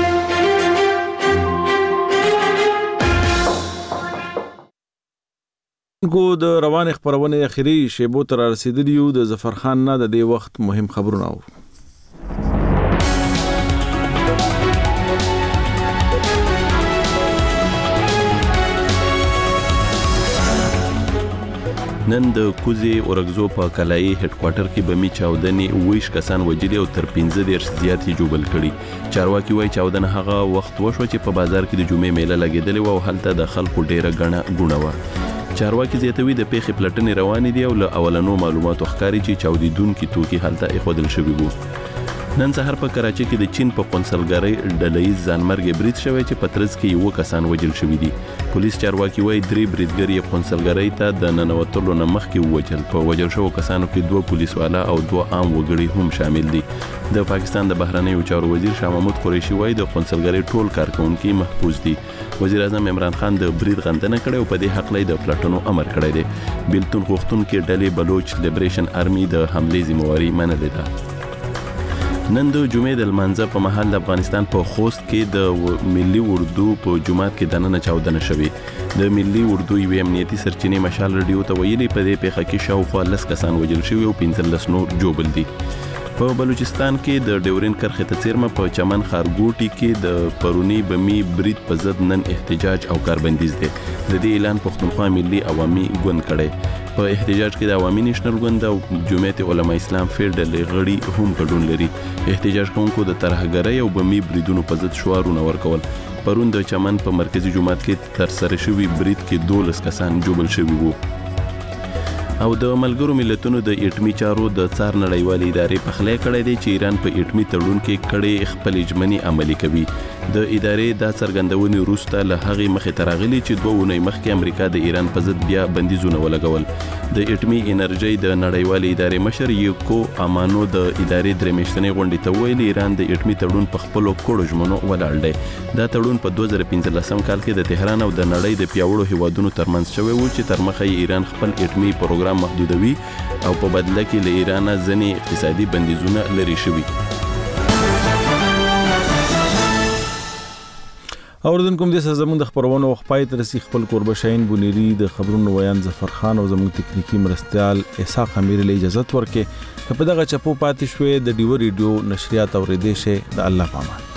د روان خبرونه اخیری شیبو تر رسیدلی یو د ظفر خان نه د دې وخت مهم خبرونه اورو. نن د کوزي اورګزو په کلای هډ کوارټر کې بمی چاودنې 20 کسان وجلي او تر 15 زیاتې جوبل کړي. چارواکي وایي چاودنه هغه وخت وشو چې په بازار کې د جمعې میله لګیدلې و او هلته د خلکو ډیره غونه و. چارواکي زیاتوي د پیښې پلټنې روانې دي او له اولنو معلوماتو ښکاري چې چاودیدونکو توکي هلته اخودل شوی وو. نن سهار په کراچۍ کې د چین په قونسلګرۍ ډلهیز ځانمرګ برید شوی چې په ترڅ کې یو کسان وجل شوی دي. پولیس چارواکي وایي 3 بریدګر یې قونسلګرۍ ته د ننوتلو نه مخکې ووجل. په وجل شوو کسانو کې 2 پولیسوالا او 2 عام وګړي هم شامل دي. د پاکستان د بهرنیو چارو وزیر شاه محمود قریشي وایي د قونسلګرۍ ټول کارکونکي محفوظ دي. وزیر اعظم عمران خان د برید غندنه کړې او په دې حق لای د پلټنو امر کړی دی. بیلتون غوښتونکو ډلې بلوچ لیبریشن آرمي د حمله ذمہواری منلې ده. نن د جمعې د لمانځه په مهال د افغانستان په خوست کې د ملي اردو په جمعات کې دننه چاودنه شوې. د ملي اردو یو امنیتي سرچینې مشال رادیو ته ویلي په دې پیښه کې شاوخوا 10 کسان وژل شوي او 15 نور جوبل دي. په بلوچستان کې د ډیورین کرخه ته څیرمه په چمن خارګوټي کې د پرونی بمی برید په ضد نن احتجاج او کاربندیز دی. د دې اعلان پښتونخوا ملي عوامي ګوند کړي. په احتجاج کې د عوامي نېشنل ګوند او جمعیت علما اسلام فیډرل غړي هم ګډون لري. احتجاج کوونکو د ترهګرۍ او بمی بریدونو په ضد شعارونه ورکول. پرون د چمن په مرکزی جمعات کې تر سره شوی برید کې 12 کسان جوبل شوي وو. او د ملګرو ملتونو د ایټمی چارو د څار نړیوالې ادارې په خلای کړی دی چې ایران په ایټمی تړون کې کړي خپل اجمنی عملی کوي. د ادارې د څرګندونې وروسته له هغې مخې تراغلي چې 2 ونې مخکې امریکا د ایران په ضد بیا بندیزونه ولګول. د ایټمی انرژي د نړیوالې ادارې مشر یوکو امانو د ادارې درې میاشتنې غونډې ته ویلي ایران د ایټمی تړون په خپلو کړو ژمنو ولاړ دی. دا تړون په 2015 کال کې د تهران او د نړۍ د پیاوړو هیوادونو ترمنځ شوی و چې تر مخه ایران خپل ایټمی پروګرام محدودوي او په بدله کې له ایران ځینې اقتصادي بندیزونه لري شوي. اوردونکو د زموږ د خبرونو وخپای تر سي خپل قربشاین بونيري د خبرونو ویان ظفر خان او زموږ تکنیکی مرستيال اسحاق امیر له اجازه ورکې په دغه چپو پاتې شوې د ډیو ریډیو نشریات اوریدې شه د الله پامان.